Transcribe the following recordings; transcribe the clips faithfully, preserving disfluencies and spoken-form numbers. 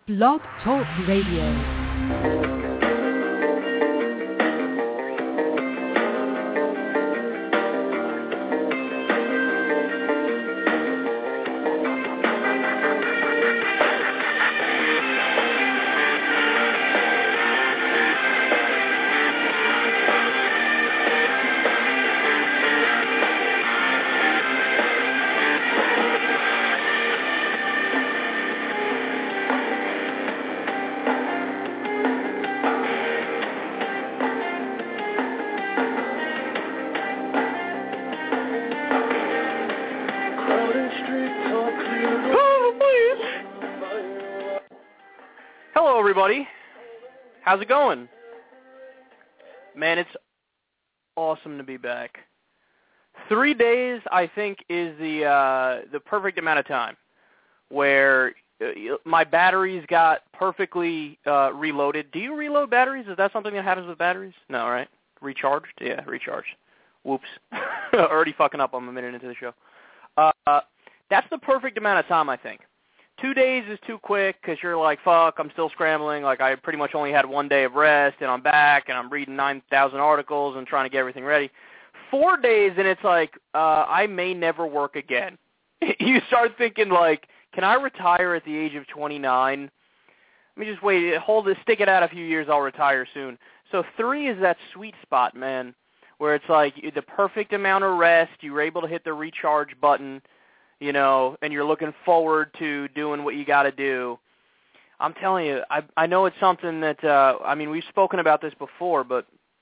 Blog Talk Radio. Everybody, how's it going? Man, it's awesome to be back. Three days, I think, is the uh, the perfect amount of time where my batteries got perfectly uh, reloaded. Do you reload batteries? Is that something that happens with batteries? No, right? Recharged? Yeah, recharged. Whoops. Already fucking up. I'm a minute into the show. Uh, that's the perfect amount of time, I think. Two days is too quick because you're like, fuck, I'm still scrambling. Like, I pretty much only had one day of rest, and I'm back, and I'm reading nine thousand articles and trying to get everything ready. Four days, and it's like, uh, I may never work again. You start thinking, like, can I retire at the age of twenty-nine? Let me just wait, hold it, stick it out a few years, I'll retire soon. So three is that sweet spot, man, where it's like the perfect amount of rest, you were able to hit the recharge button, you know, and you're looking forward to doing what you got to do. I'm telling you, I I know it's something that, uh, I mean, we've spoken about this before, but,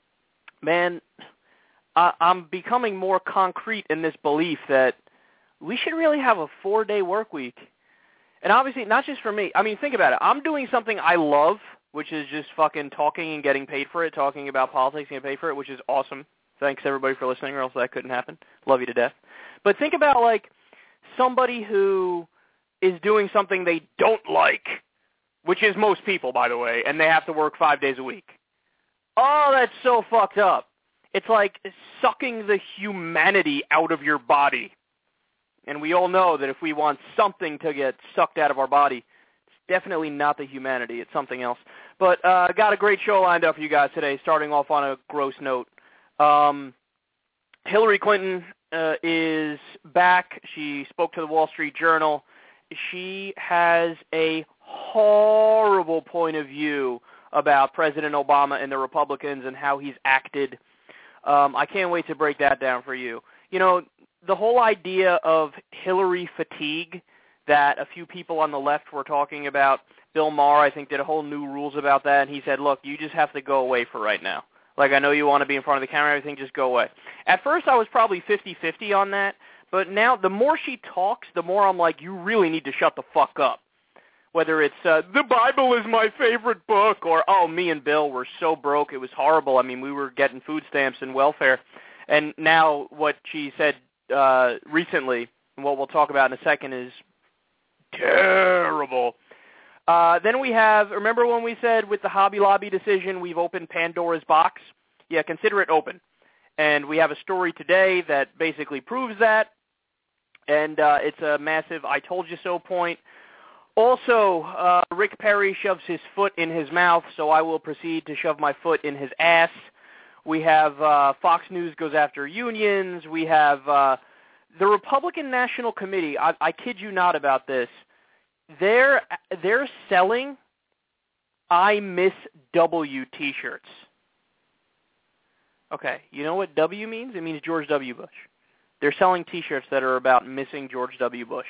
man, I, I'm becoming more concrete in this belief that we should really have a four-day work week. And obviously, not just for me. I mean, think about it. I'm doing something I love, which is just fucking talking and getting paid for it, talking about politics and getting paid for it, which is awesome. Thanks, everybody, for listening, or else that couldn't happen. Love you to death. But think about, like, somebody who is doing something they don't like, which is most people, by the way, and they have to work five days a week. Oh, that's so fucked up. It's like sucking the humanity out of your body. And we all know that if we want something to get sucked out of our body, it's definitely not the humanity. It's something else. But I uh, got a great show lined up for you guys today, starting off on a gross note. Um, Hillary Clinton uh, is back. She spoke to the Wall Street Journal. She has a horrible point of view about President Obama and the Republicans and how he's acted. Um, I can't wait to break that down for you. You know, the whole idea of Hillary fatigue that a few people on the left were talking about, Bill Maher, I think, did a whole new rules about that, and he said, look, you just have to go away for right now. Like, I know you want to be in front of the camera and everything, just go away. At first, I was probably fifty-fifty on that, but now the more she talks, the more I'm like, you really need to shut the fuck up. Whether it's, uh, the Bible is my favorite book, or, oh, me and Bill were so broke, it was horrible. I mean, we were getting food stamps and welfare. And now what she said uh, recently, and what we'll talk about in a second, is terrible. Uh, then we have, remember when we said with the Hobby Lobby decision, we've opened Pandora's box? Yeah, consider it open. And we have a story today that basically proves that. And uh, it's a massive I told you so point. Also, uh, Rick Perry shoves his foot in his mouth, so I will proceed to shove my foot in his ass. We have uh, Fox News goes after unions. We have uh, the Republican National Committee. I, I kid you not about this. They're they're selling I Miss W T-shirts. Okay, you know what W means? It means George W. Bush. They're selling T-shirts that are about missing George W. Bush.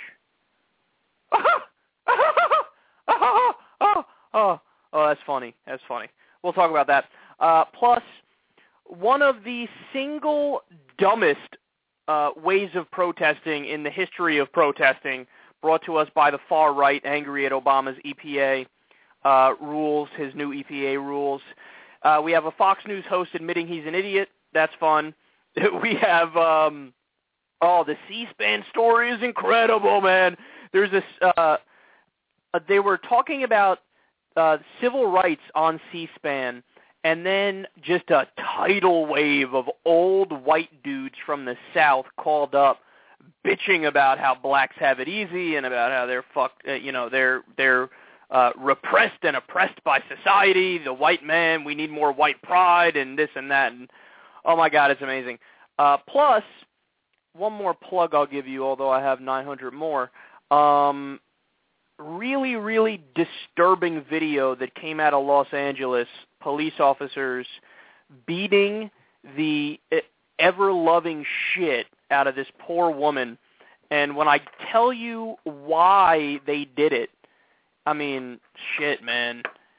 oh, oh, oh, that's funny. That's funny. We'll talk about that. Uh, plus, one of the single dumbest uh, ways of protesting in the history of protesting, brought to us by the far right, angry at Obama's E P A uh, rules, his new E P A rules. Uh, we have a Fox News host admitting he's an idiot. That's fun. We have, um, oh, the C-SPAN story is incredible, man. There's this, uh, uh, they were talking about uh, civil rights on C-SPAN, and then just a tidal wave of old white dudes from the South called up, bitching about how blacks have it easy and about how they're fucked, uh, you know, they're they're uh, repressed and oppressed by society, the white man, we need more white pride, and this and that. And oh, my God, it's amazing. Uh, plus, one more plug I'll give you, although I have nine hundred more. Um, really, really disturbing video that came out of Los Angeles, police officers beating the ever-loving shit out of this poor woman. And when I tell you why they did it, I mean, shit, man.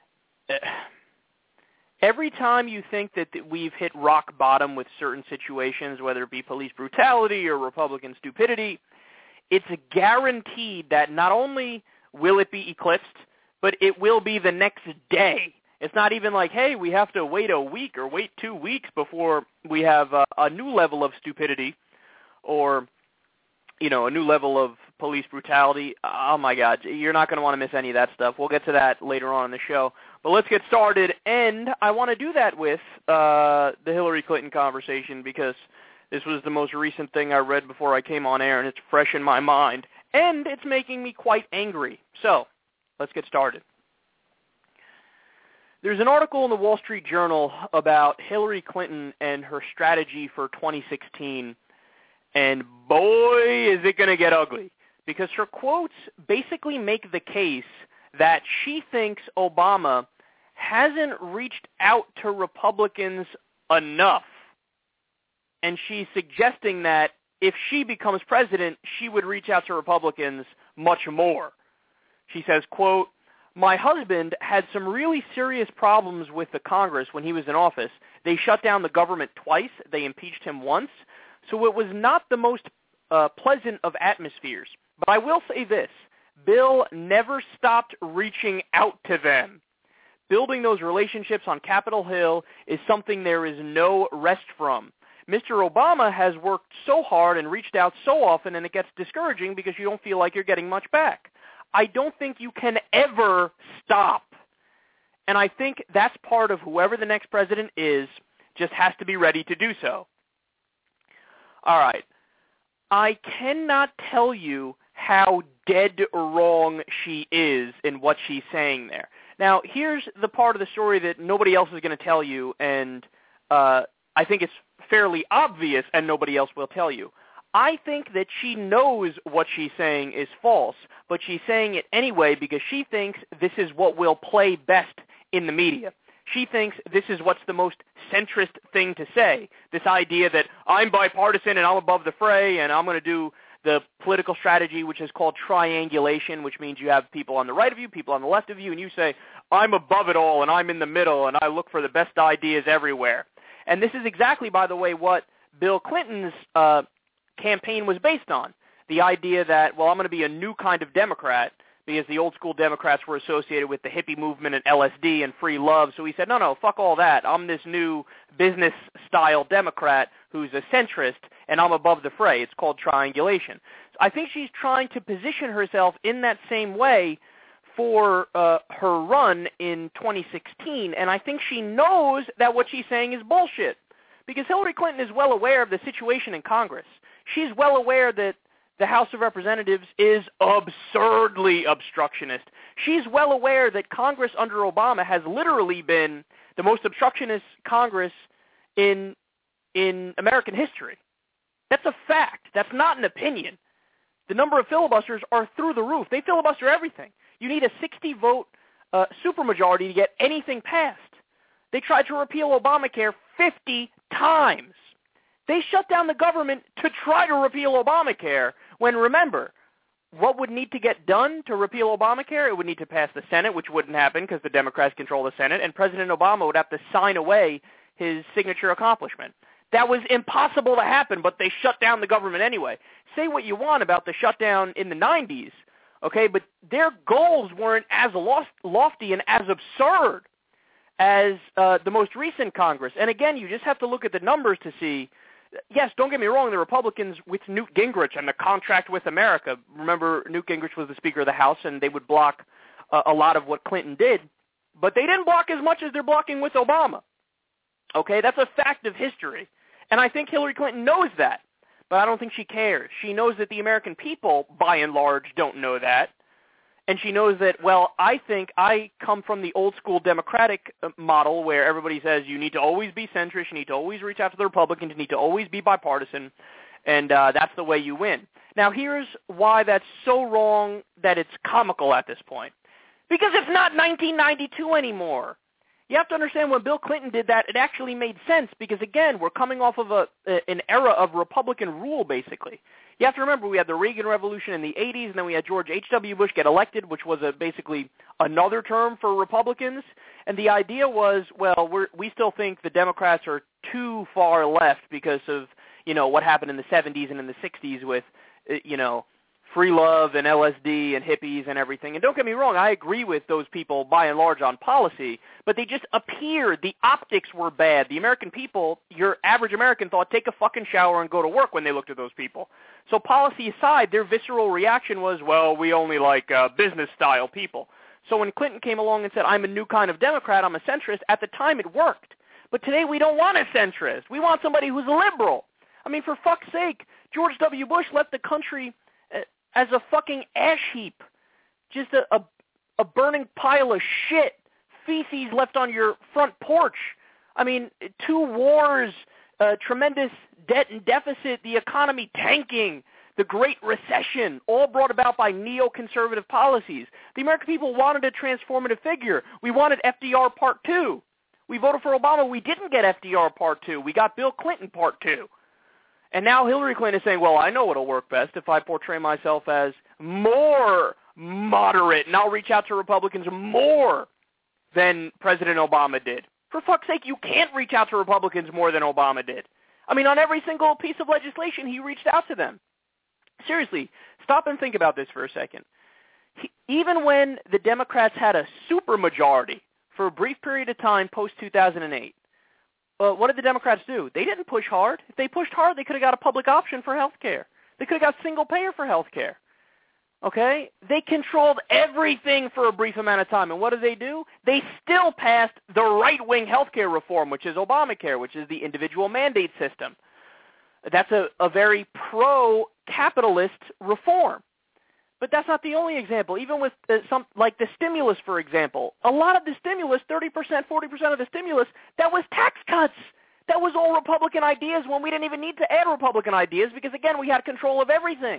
Every time you think that we've hit rock bottom with certain situations, whether it be police brutality or Republican stupidity, it's guaranteed that not only will it be eclipsed, but it will be the next day. It's not even like, hey, we have to wait a week or wait two weeks before we have a, a new level of stupidity or, you know, a new level of police brutality. Oh, my God, you're not going to want to miss any of that stuff. We'll get to that later on in the show. But let's get started, and I want to do that with uh, the Hillary Clinton conversation because this was the most recent thing I read before I came on air, and it's fresh in my mind, and it's making me quite angry. So let's get started. There's an article in the Wall Street Journal about Hillary Clinton and her strategy for twenty sixteen, and boy, is it going to get ugly, because her quotes basically make the case that she thinks Obama hasn't reached out to Republicans enough, and she's suggesting that if she becomes president, she would reach out to Republicans much more. She says, quote, "My husband had some really serious problems with the Congress when he was in office. They shut down the government twice. They impeached him once. So it was not the most uh, pleasant of atmospheres. But I will say this. Bill never stopped reaching out to them. Building those relationships on Capitol Hill is something there is no rest from. Mister Obama has worked so hard and reached out so often, and it gets discouraging because you don't feel like you're getting much back. I don't think you can ever stop. And I think that's part of whoever the next president is just has to be ready to do so." All right. I cannot tell you how dead wrong she is in what she's saying there. Now, here's the part of the story that nobody else is going to tell you, and uh, I think it's fairly obvious and nobody else will tell you. I think that she knows what she's saying is false, but she's saying it anyway because she thinks this is what will play best in the media. She thinks this is what's the most centrist thing to say, this idea that I'm bipartisan and I'm above the fray and I'm going to do the political strategy, which is called triangulation, which means you have people on the right of you, people on the left of you, and you say, I'm above it all and I'm in the middle and I look for the best ideas everywhere. And this is exactly, by the way, what Bill Clinton's uh, campaign was based on, the idea that, well, I'm going to be a new kind of Democrat because the old school Democrats were associated with the hippie movement and L S D and free love. So he said, no, no, fuck all that. I'm this new business-style Democrat who's a centrist, and I'm above the fray. It's called triangulation. So I think she's trying to position herself in that same way for uh, her run in twenty sixteen, and I think she knows that what she's saying is bullshit, because Hillary Clinton is well aware of the situation in Congress. She's well aware that the House of Representatives is absurdly obstructionist. She's well aware that Congress under Obama has literally been the most obstructionist Congress in in American history. That's a fact. That's not an opinion. The number of filibusters are through the roof. They filibuster everything. You need a sixty-vote uh, supermajority to get anything passed. They tried to repeal Obamacare fifty times. They shut down the government to try to repeal Obamacare when, remember, what would need to get done to repeal Obamacare? It would need to pass the Senate, which wouldn't happen because the Democrats control the Senate, and President Obama would have to sign away his signature accomplishment. That was impossible to happen, but they shut down the government anyway. Say what you want about the shutdown in the nineties, okay, but their goals weren't as lofty and as absurd as uh, the most recent Congress. And again, you just have to look at the numbers to see. Yes, don't get me wrong, the Republicans with Newt Gingrich and the contract with America. Remember, Newt Gingrich was the Speaker of the House, and they would block uh, a lot of what Clinton did. But they didn't block as much as they're blocking with Obama. Okay, that's a fact of history. And I think Hillary Clinton knows that, but I don't think she cares. She knows that the American people, by and large, don't know that. And she knows that, well, I think I come from the old-school Democratic model where everybody says you need to always be centrist, you need to always reach out to the Republicans, you need to always be bipartisan, and uh, that's the way you win. Now, here's why that's so wrong that it's comical at this point. Because it's not nineteen ninety-two anymore. You have to understand when Bill Clinton did that, it actually made sense because, again, we're coming off of a, an era of Republican rule, basically. You have to remember we had the Reagan Revolution in the eighties, and then we had George H W. Bush get elected, which was a, basically another term for Republicans. And the idea was, well, we're, we still think the Democrats are too far left because of, you know, what happened in the seventies and in the sixties with, you know, free love and L S D and hippies and everything. And don't get me wrong, I agree with those people by and large on policy, but they just appeared, the optics were bad. The American people, your average American thought, take a fucking shower and go to work when they looked at those people. So policy aside, their visceral reaction was, well, we only like uh, business-style people. So when Clinton came along and said, I'm a new kind of Democrat, I'm a centrist, at the time it worked. But today we don't want a centrist. We want somebody who's a liberal. I mean, for fuck's sake, George W. Bush left the country uh, as a fucking ash heap, just a, a, a burning pile of shit, feces left on your front porch. I mean, two wars, uh, tremendous debt and deficit, the economy tanking, the Great Recession, all brought about by neoconservative policies. The American people wanted a transformative figure. We wanted F D R Part two. We voted for Obama. We didn't get F D R Part two. We got Bill Clinton Part two. And now Hillary Clinton is saying, well, I know what'll work best if I portray myself as more moderate, and I'll reach out to Republicans more than President Obama did. For fuck's sake, you can't reach out to Republicans more than Obama did. I mean, on every single piece of legislation, he reached out to them. Seriously, stop and think about this for a second. He, even when the Democrats had a supermajority for a brief period of time post two thousand eight, uh, what did the Democrats do? They didn't push hard. If they pushed hard, they could have got a public option for health care. They could have got single payer for health care. Okay? They controlled everything for a brief amount of time. And what did they do? They still passed the right-wing health care reform, which is Obamacare, which is the individual mandate system. That's a, a very pro-capitalist reform. But that's not the only example. Even with uh, some, like the stimulus, for example, a lot of the stimulus, thirty percent, forty percent of the stimulus, that was tax cuts. That was all Republican ideas when we didn't even need to add Republican ideas because, again, we had control of everything.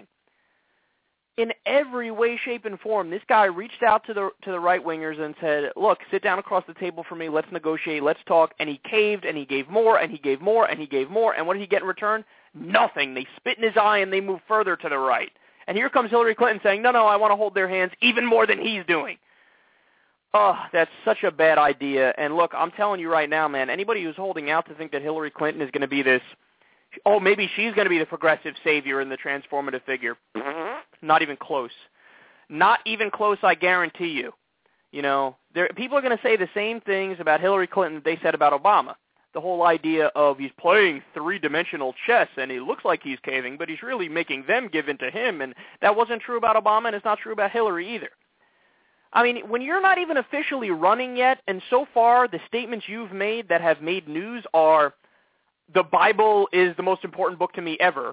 In every way, shape, and form, this guy reached out to the to the right-wingers and said, look, sit down across the table for me, let's negotiate, let's talk, and he caved, and he gave more, and he gave more, and he gave more, and what did he get in return? Nothing. They spit in his eye, and they moved further to the right. And here comes Hillary Clinton saying, no, no, I want to hold their hands even more than he's doing. Oh, that's such a bad idea. And look, I'm telling you right now, man, anybody who's holding out to think that Hillary Clinton is going to be this, oh, maybe she's going to be the progressive savior and the transformative figure, not even close. Not even close, I guarantee you. You know, there, people are going to say the same things about Hillary Clinton that they said about Obama. The whole idea of he's playing three-dimensional chess and he looks like he's caving, but he's really making them give in to him. And that wasn't true about Obama, and it's not true about Hillary either. I mean, when you're not even officially running yet, and so far the statements you've made that have made news are, the Bible is the most important book to me ever.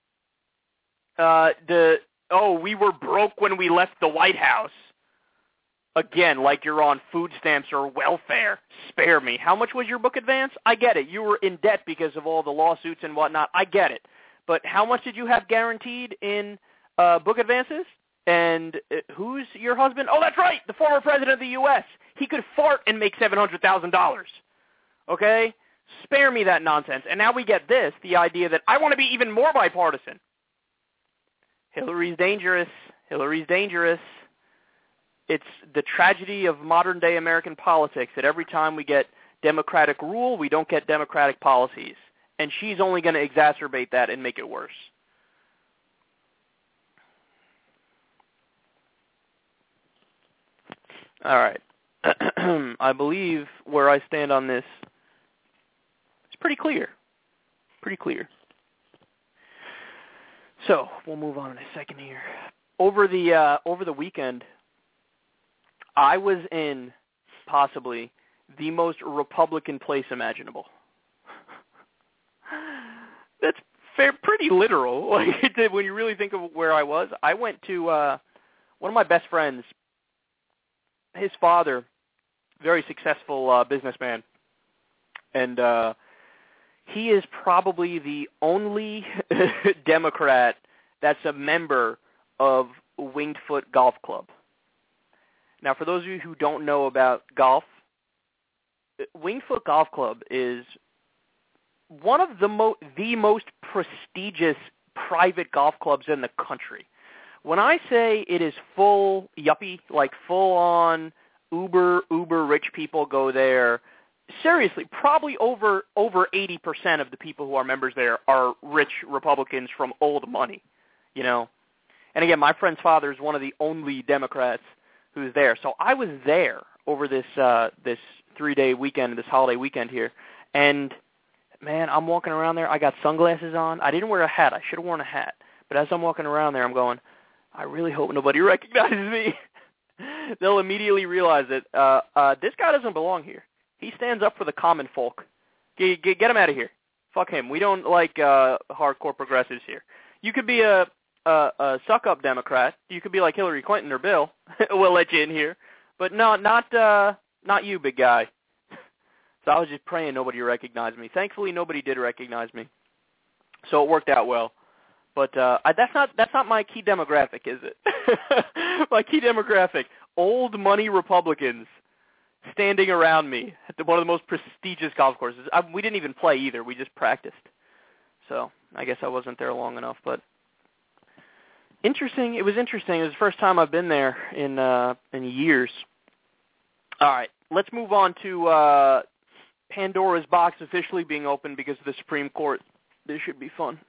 Uh, the oh, we were broke when we left the White House. Again, like you're on food stamps or welfare. Spare me. How much was your book advance? I get it. You were in debt because of all the lawsuits and whatnot. I get it. But how much did you have guaranteed in uh, book advances? And uh, who's your husband? Oh, that's right, the former president of the U S He could fart and make seven hundred thousand dollars. Okay? Spare me that nonsense. And now we get this, the idea that I want to be even more bipartisan. Hillary's dangerous. Hillary's dangerous. It's the tragedy of modern-day American politics that every time we get Democratic rule, we don't get Democratic policies. And she's only going to exacerbate that and make it worse. All right. I believe where I stand on this is pretty clear. Pretty clear. So we'll move on in a second here. Over the uh, over the weekend, I was in possibly the most Republican place imaginable. That's fair, pretty literal. Like when you really think of where I was, I went to uh, one of my best friends his father, very successful uh, businessman, and uh, he is probably the only Democrat that's a member of Winged Foot Golf Club. Now, for those of you who don't know about golf, Winged Foot Golf Club is one of the, mo- the most prestigious private golf clubs in the country. When I say it is full yuppie, like full-on uber, uber rich people go there, seriously, probably over over eighty percent of the people who are members there are rich Republicans from old money, you know. And again, my friend's father is one of the only Democrats who's there. So I was there over this uh, this three-day weekend, this holiday weekend here, and man, I'm walking around there. I got sunglasses on. I didn't wear a hat. I should have worn a hat. But as I'm walking around there, I'm going, I really hope nobody recognizes me. They'll immediately realize that uh, uh, this guy doesn't belong here. He stands up for the common folk. Get, get, get him out of here. Fuck him. We don't like uh, hardcore progressives here. You could be a, a, a suck-up Democrat. You could be like Hillary Clinton or Bill. We'll let you in here. But no, not uh, not you, big guy. So I was just praying nobody recognized me. Thankfully, nobody did recognize me. So it worked out well. But uh, I, that's not that's not my key demographic, is it? My key demographic, old money Republicans standing around me at one of the most prestigious golf courses. I, we didn't even play either. We just practiced. So I guess I wasn't there long enough. But interesting. It was interesting. It was the first time I've been there in uh, in years. All right. Let's move on to uh, Pandora's box officially being open because of the Supreme Court. This should be fun.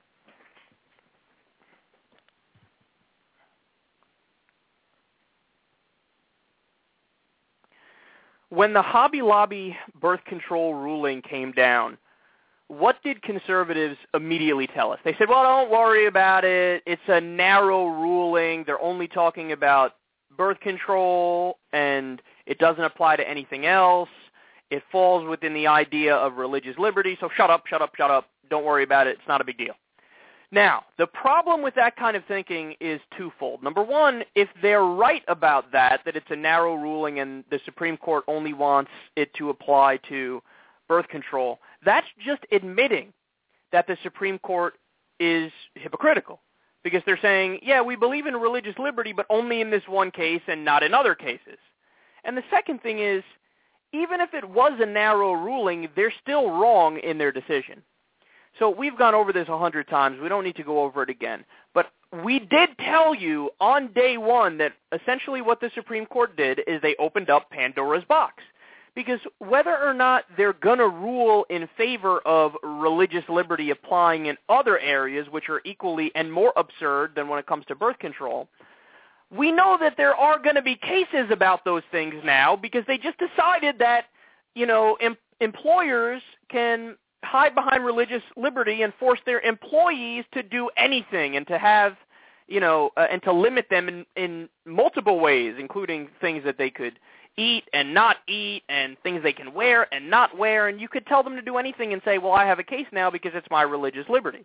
When the Hobby Lobby birth control ruling came down, what did conservatives immediately tell us? They said, well, don't worry about it. It's a narrow ruling. They're only talking about birth control, and it doesn't apply to anything else. It falls within the idea of religious liberty, so shut up, shut up, shut up. Don't worry about it. It's not a big deal. Now, the problem with that kind of thinking is twofold. Number one, if they're right about that, that it's a narrow ruling and the Supreme Court only wants it to apply to birth control, that's just admitting that the Supreme Court is hypocritical. Because they're saying, yeah, we believe in religious liberty, but only in this one case and not in other cases. And the second thing is, even if it was a narrow ruling, they're still wrong in their decision. So we've gone over this a hundred times. We don't need to go over it again. But we did tell you on day one that essentially what the Supreme Court did is they opened up Pandora's box. Because whether or not they're going to rule in favor of religious liberty applying in other areas, which are equally and more absurd than when it comes to birth control, we know that there are going to be cases about those things now because they just decided that, you know, em- employers can hide behind religious liberty and force their employees to do anything and to have, you know, uh, and to limit them in, in multiple ways, including things that they could eat and not eat and things they can wear and not wear. And you could tell them to do anything and say, well, I have a case now because it's my religious liberty.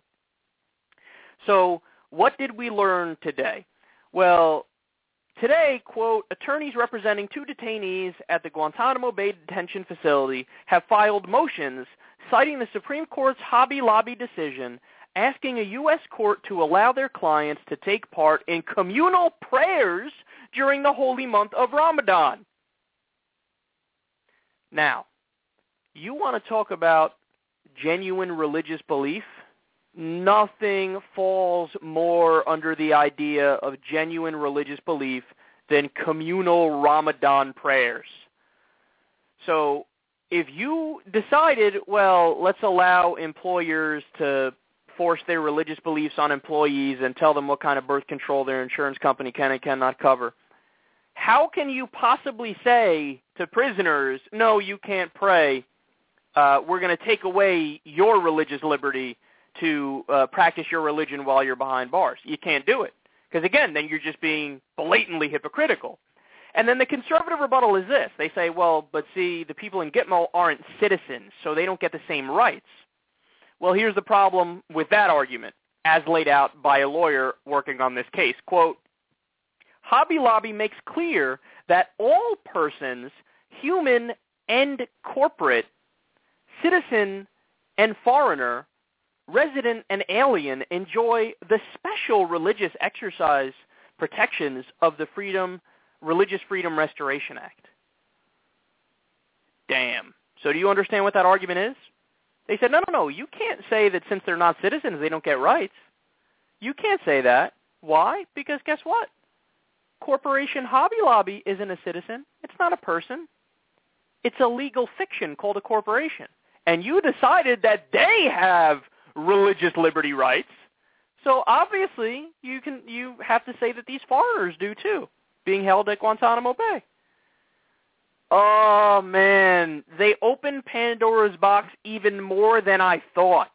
So what did we learn today? Well, today, quote, attorneys representing two detainees at the Guantanamo Bay detention facility have filed motions citing the Supreme Court's Hobby Lobby decision asking a U S court to allow their clients to take part in communal prayers during the holy month of Ramadan. Now, you want to talk about genuine religious belief? Nothing falls more under the idea of genuine religious belief than communal Ramadan prayers. So if you decided, well, let's allow employers to force their religious beliefs on employees and tell them what kind of birth control their insurance company can and cannot cover, how can you possibly say to prisoners, no, you can't pray, uh, we're going to take away your religious liberty to uh, practice your religion while you're behind bars? You can't do it. Because, again, then you're just being blatantly hypocritical. And then the conservative rebuttal is this. They say, well, but see, the people in Gitmo aren't citizens, so they don't get the same rights. Well, here's the problem with that argument, as laid out by a lawyer working on this case. Quote, Hobby Lobby makes clear that all persons, human and corporate, citizen and foreigner, resident and alien, enjoy the special religious exercise protections of the Freedom, Religious Freedom Restoration Act. Damn. So do you understand what that argument is? They said, no, no, no, you can't say that since they're not citizens, they don't get rights. You can't say that. Why? Because guess what? Corporation Hobby Lobby isn't a citizen. It's not a person. It's a legal fiction called a corporation. And you decided that they have religious liberty rights. So obviously you can you have to say that these foreigners do too, being held at Guantanamo Bay. Oh, man, they opened Pandora's box even more than I thought.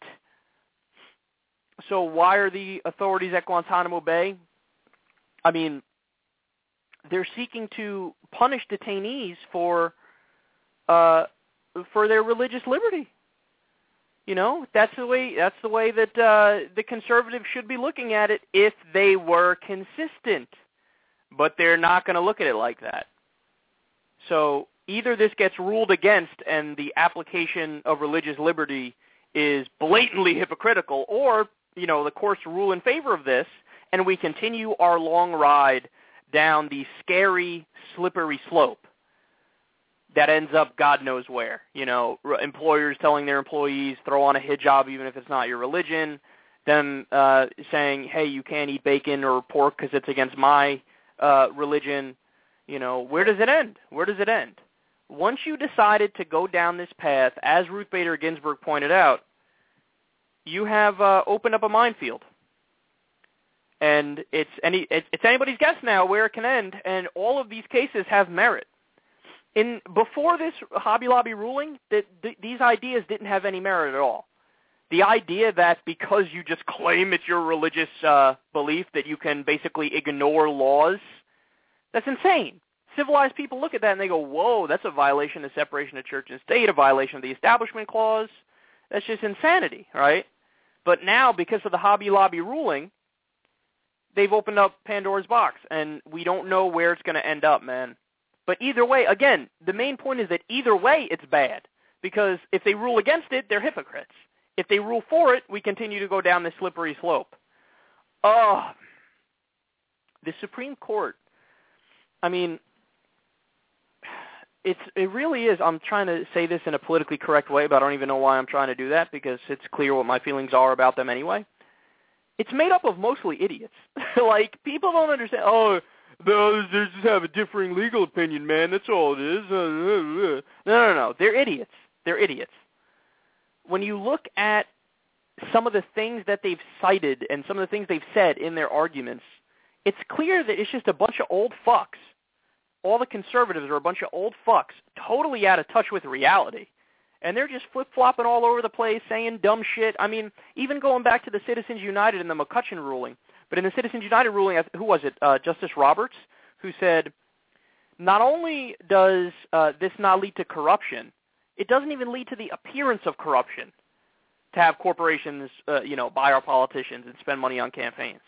So why are the authorities at Guantanamo Bay? I mean, they're seeking to punish detainees for uh, for their religious liberty. You know, that's the way that's the way that uh, the conservatives should be looking at it if they were consistent. But they're not going to look at it like that. So either this gets ruled against and the application of religious liberty is blatantly hypocritical, or, you know, the courts rule in favor of this and we continue our long ride down the scary, slippery slope that ends up God knows where. You know, employers telling their employees, throw on a hijab even if it's not your religion, them uh, saying, hey, you can't eat bacon or pork because it's against my uh, religion. You know, where does it end? Where does it end? Once you decided to go down this path, as Ruth Bader Ginsburg pointed out, you have uh, opened up a minefield. And it's any it's, it's anybody's guess now where it can end, and all of these cases have merit. In before this Hobby Lobby ruling, that th- these ideas didn't have any merit at all. The idea that because you just claim it's your religious uh, belief that you can basically ignore laws, that's insane. Civilized people look at that and they go, whoa, that's a violation of separation of church and state, a violation of the Establishment Clause. That's just insanity, right? But now, because of the Hobby Lobby ruling, they've opened up Pandora's box, and we don't know where it's going to end up, man. But either way, again, the main point is that either way it's bad, because if they rule against it, they're hypocrites. If they rule for it, we continue to go down this slippery slope. Oh, the Supreme Court, I mean, it's it really is. I'm trying to say this in a politically correct way, but I don't even know why I'm trying to do that, because it's clear what my feelings are about them anyway. It's made up of mostly idiots. Like, people don't understand, oh, they just have a differing legal opinion, man. That's all it is. No, no, no. They're idiots. They're idiots. When you look at some of the things that they've cited and some of the things they've said in their arguments, it's clear that it's just a bunch of old fucks. All the conservatives are a bunch of old fucks, totally out of touch with reality. And they're just flip-flopping all over the place, saying dumb shit. I mean, even going back to the Citizens United and the McCutcheon ruling. But in the Citizens United ruling, who was it? Uh, Justice Roberts, who said, not only does uh, this not lead to corruption, it doesn't even lead to the appearance of corruption to have corporations, uh, you know, buy our politicians and spend money on campaigns.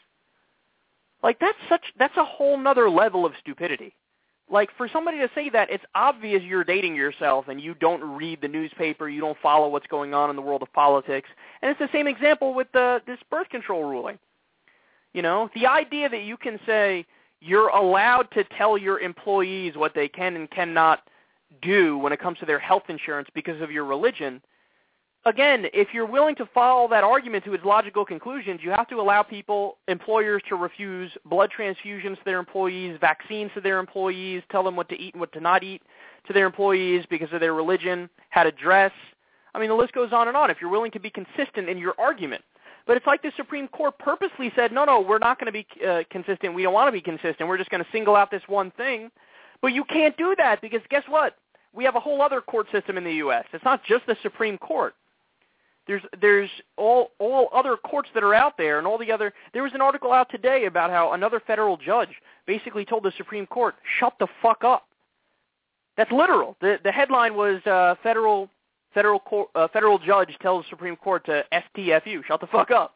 Like, that's such, that's a whole nother level of stupidity. Like, for somebody to say that, it's obvious you're dating yourself and you don't read the newspaper, you don't follow what's going on in the world of politics. And it's the same example with the, this birth control ruling. You know, the idea that you can say you're allowed to tell your employees what they can and cannot do when it comes to their health insurance because of your religion, again, if you're willing to follow that argument to its logical conclusions, you have to allow people, employers, to refuse blood transfusions to their employees, vaccines to their employees, tell them what to eat and what to not eat to their employees because of their religion, how to dress. I mean, the list goes on and on if you're willing to be consistent in your argument. But it's like the Supreme Court purposely said, no, no, we're not going to be uh, consistent. We don't want to be consistent. We're just going to single out this one thing. But you can't do that because guess what? We have a whole other court system in the U S It's not just the Supreme Court. There's there's all all other courts that are out there and all the other – there was an article out today about how another federal judge basically told the Supreme Court, shut the fuck up. That's literal. The the headline was uh, federal federal court, uh, federal judge tells the Supreme Court to S T F U, shut the fuck up.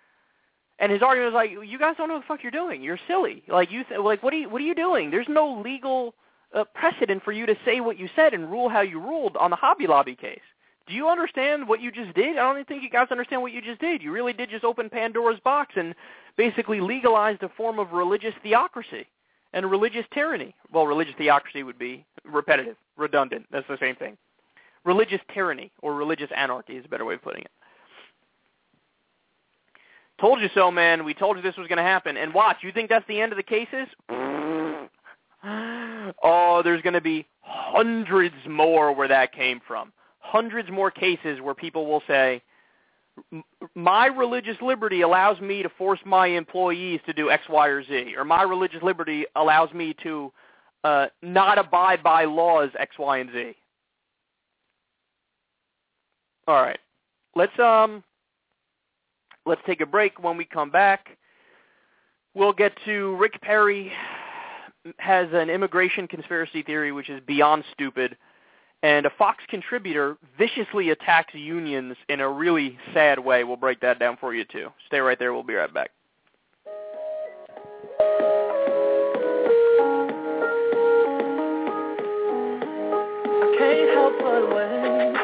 And his argument was like, you guys don't know what the fuck you're doing. You're silly. Like you th- like what are you what are you doing? There's no legal uh, precedent for you to say what you said and rule how you ruled on the Hobby Lobby case. Do you understand what you just did? I don't even think you guys understand what you just did. You really did just open Pandora's box and basically legalized a form of religious theocracy and religious tyranny. Well, religious theocracy would be repetitive, redundant. That's the same thing. Religious tyranny or religious anarchy is a better way of putting it. Told you so, man. We told you this was going to happen. And watch, you think that's the end of the cases? Oh, there's going to be hundreds more where that came from. Hundreds more cases where people will say, my religious liberty allows me to force my employees to do X, Y, or Z, or my religious liberty allows me to uh, not abide by laws X, Y, and Z. All right, let's um, let's take a break. When we come back, we'll get to Rick Perry has an immigration conspiracy theory which is beyond stupid. And a Fox contributor viciously attacks unions in a really sad way. We'll break that down for you, too. Stay right there. We'll be right back. I can't help but wait.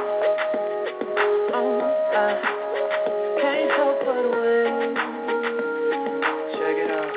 Oh, I can't help but wait. Check it out.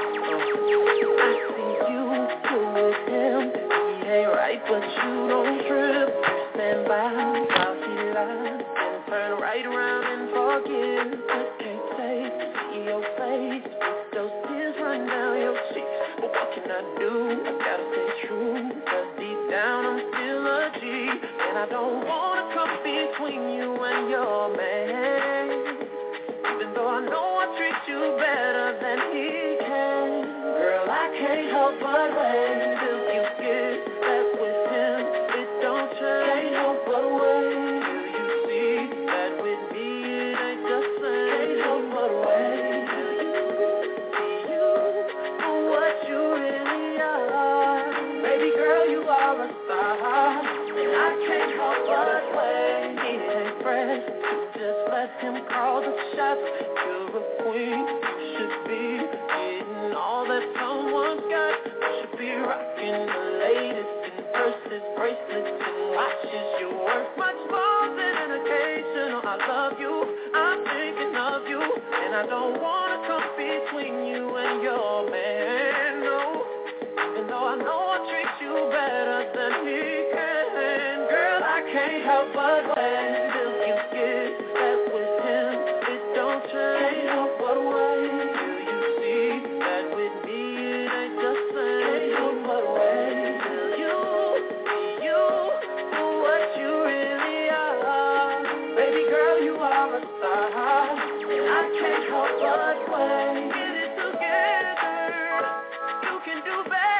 Oh. I see you, you with him. He ain't right, but you don't trip. Stand by while he lies, and turn right around and forgive. Just can't take to see your face, with those tears run down your cheeks. But what can I do? I gotta stay true, 'cause deep down I'm still a G, and I don't wanna come between you and your man. Even though I know I treat you better than he can, girl, I can't help but wait till you get back with him. It don't change. Can't help but wait till you see that with me it ain't the same. Can't help but wait till you see you for what you really are. Baby girl, you are a star, and I can't help but wait. It ain't fresh to just let him call the shots. You're a queen, you should be getting all that someone's got. You should be rocking the latest in purses, bracelets, and watches. You're worth much more than an occasional I love you, I'm thinking of you, and I don't want to come between you and your man, no. Even though I know I treat you better than he can, girl, I can't help but wait till you get back with him. It don't change. Can't help but wait till you see that with me it ain't the same. Can't help but wait till you see you for what you really are. Baby girl, you are a star, and I can't help but wait. Get it together, you can do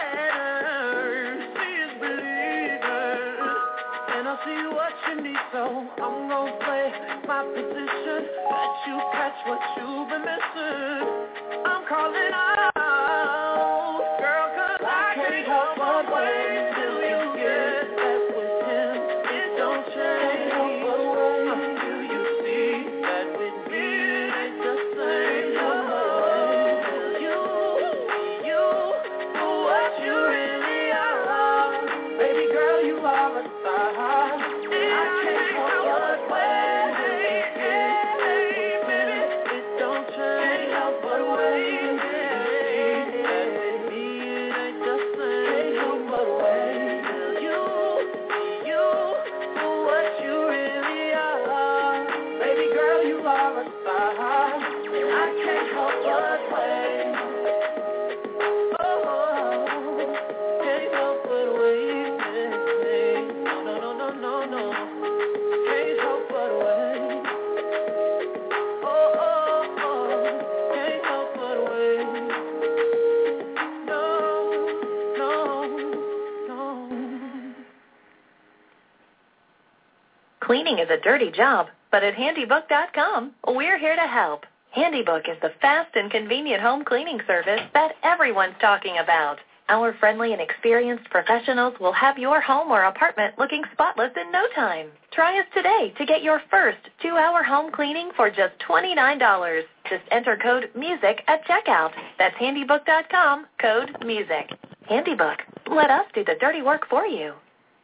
better. See is believing, and I see what you need, so I'm gonna play my position. Let you catch what you've been missing. I'm calling out, girl, 'cause I can't help but wait till you get back with him. It don't change. Can't help but wait till you see that with me it ain't the same. Can't help but wait till you see you for what you really are. Baby girl, you are a star, and I can't help but wait till you get back with him. It don't change. Can't help but wait till you see that with me it ain't the same. Can't help but wait till you see you for what you really are. Baby girl, you are a star, and I can't help but wait. Oh, can't help but wait. No, no, no, no, no, no. Can't help but wait. Oh, oh, oh. Can't help but wait. No, no, no. Cleaning is a dirty job, but at handybook dot com, we're here to help. Handybook is the fast and convenient home cleaning service that everyone's talking about. Our friendly and experienced professionals will have your home or apartment looking spotless in no time. Try us today to get your first two-hour home cleaning for just twenty-nine dollars. Just enter code MUSIC at checkout. That's handybook dot com, code MUSIC. HandyBook. Let us do the dirty work for you.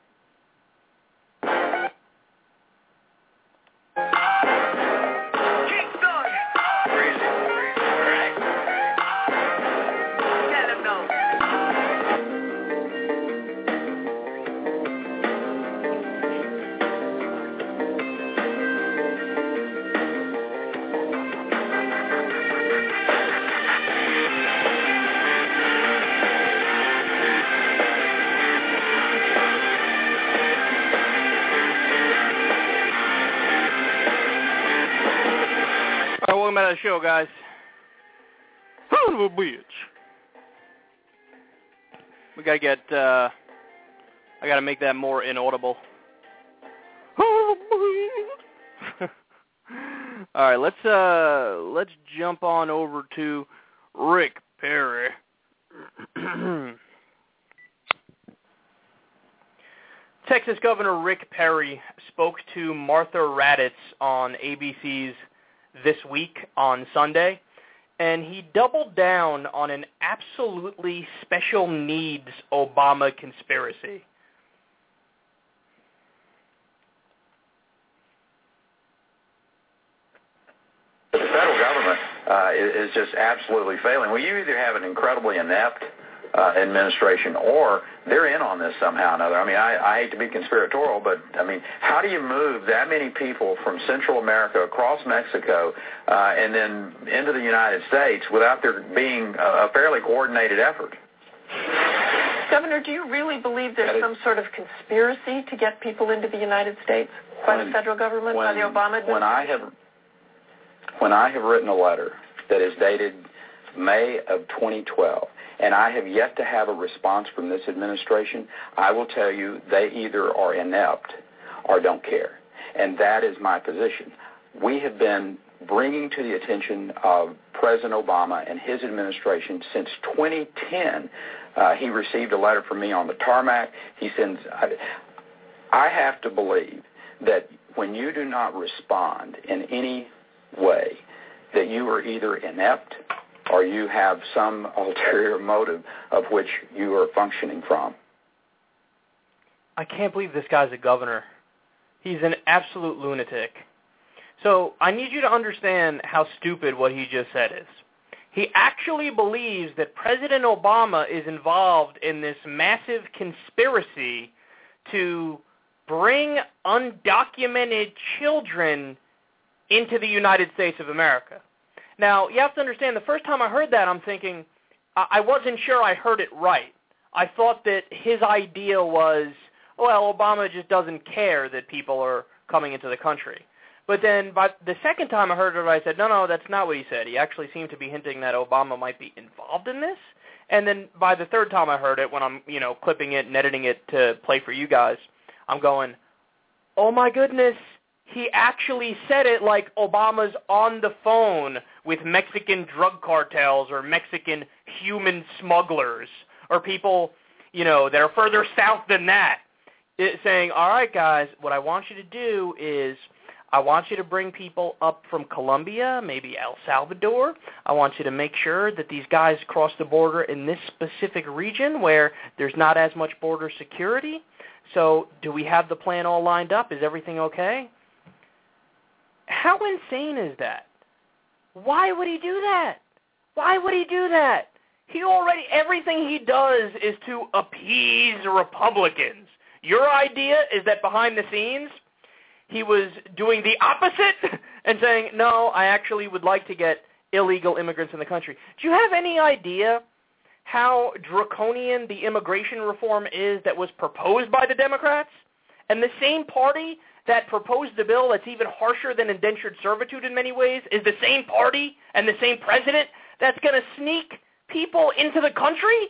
Welcome back to the show, guys. Son of a bitch. We gotta get, uh, I gotta make that more inaudible. Alright, let's, uh, let's jump on over to Rick Perry. Texas Governor Rick Perry spoke to Martha Raddatz on A B C's This Week on Sunday, and he doubled down on an absolutely special needs Obama conspiracy. The federal government uh, is, is just absolutely failing. Well, you either have an incredibly inept uh, administration or they're in on this somehow or another. I mean, I, I hate to be conspiratorial, but, I mean, how do you move that many people from Central America across Mexico uh, and then into the United States without there being a fairly coordinated effort? Governor, do you really believe there's is, some sort of conspiracy to get people into the United States by when, the federal government, when, by the Obama administration? When I have, when I have written a letter that is dated May of twenty twelve, and I have yet to have a response from this administration, I will tell you they either are inept or don't care. And that is my position. We have been bringing to the attention of President Obama and his administration since twenty ten. Uh, he received a letter from me on the tarmac. He sends, I, I have to believe that when you do not respond in any way, that you are either inept or you have some ulterior motive of which you are functioning from. I can't believe this guy's a governor. He's an absolute lunatic. So I need you to understand how stupid what he just said is. He actually believes that President Obama is involved in this massive conspiracy to bring undocumented children into the United States of America. Now, you have to understand, the first time I heard that, I'm thinking, I wasn't sure I heard it right. I thought that his idea was, well, Obama just doesn't care that people are coming into the country. But then by the second time I heard it, I said, no, no, that's not what he said. He actually seemed to be hinting that Obama might be involved in this. And then by the third time I heard it, when I'm, you know, clipping it and editing it to play for you guys, I'm going, oh, my goodness. He actually said it like Obama's on the phone with Mexican drug cartels or Mexican human smugglers or people, you know, that are further south than that, it, saying, all right, guys, what I want you to do is I want you to bring people up from Colombia, maybe El Salvador. I want you to make sure that these guys cross the border in this specific region where there's not as much border security. So do we have the plan all lined up? Is everything okay? How insane is that? Why would he do that? Why would he do that? He already, everything he does is to appease Republicans. Your idea is that behind the scenes, he was doing the opposite and saying, no, I actually would like to get illegal immigrants in the country. Do you have any idea how draconian the immigration reform is that was proposed by the Democrats? And the same party that proposed the bill that's even harsher than indentured servitude in many ways is the same party and the same president that's going to sneak people into the country?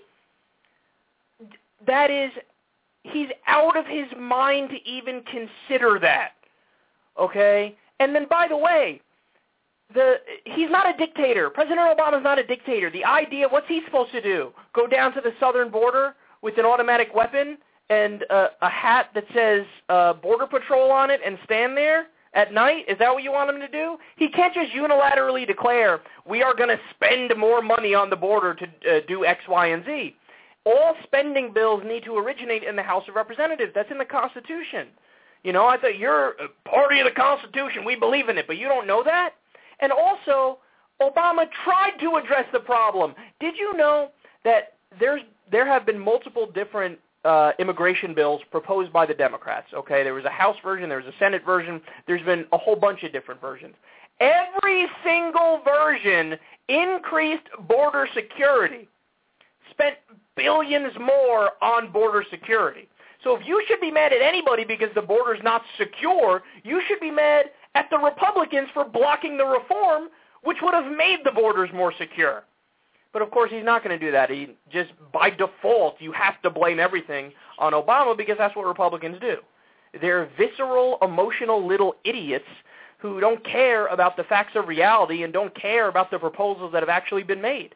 That is, he's out of his mind to even consider that, okay? And then, by the way, the he's not a dictator. President Obama's not a dictator. The idea, what's he supposed to do? Go down to the southern border with an automatic weapon and uh, a hat that says uh, Border Patrol on it and stand there at night? Is that what you want him to do? He can't just unilaterally declare, we are going to spend more money on the border to uh, do X, Y, and Z. all spending bills need to originate in the House of Representatives. That's in the Constitution. You know, I thought you're a party of the Constitution. We believe in it, but you don't know that? And also, Obama tried to address the problem. Did you know that there's there have been multiple different uh, immigration bills proposed by the Democrats? Okay, there was a House version, there was a Senate version. There's been a whole bunch of different versions. Every single version increased border security, spent billions more on border security. So if you should be mad at anybody because the border's not secure, you should be mad at the Republicans for blocking the reform, which would have made the borders more secure. But of course, he's not going to do that. He just, by default, you have to blame everything on Obama because that's what Republicans do. They're visceral, emotional little idiots who don't care about the facts of reality and don't care about the proposals that have actually been made.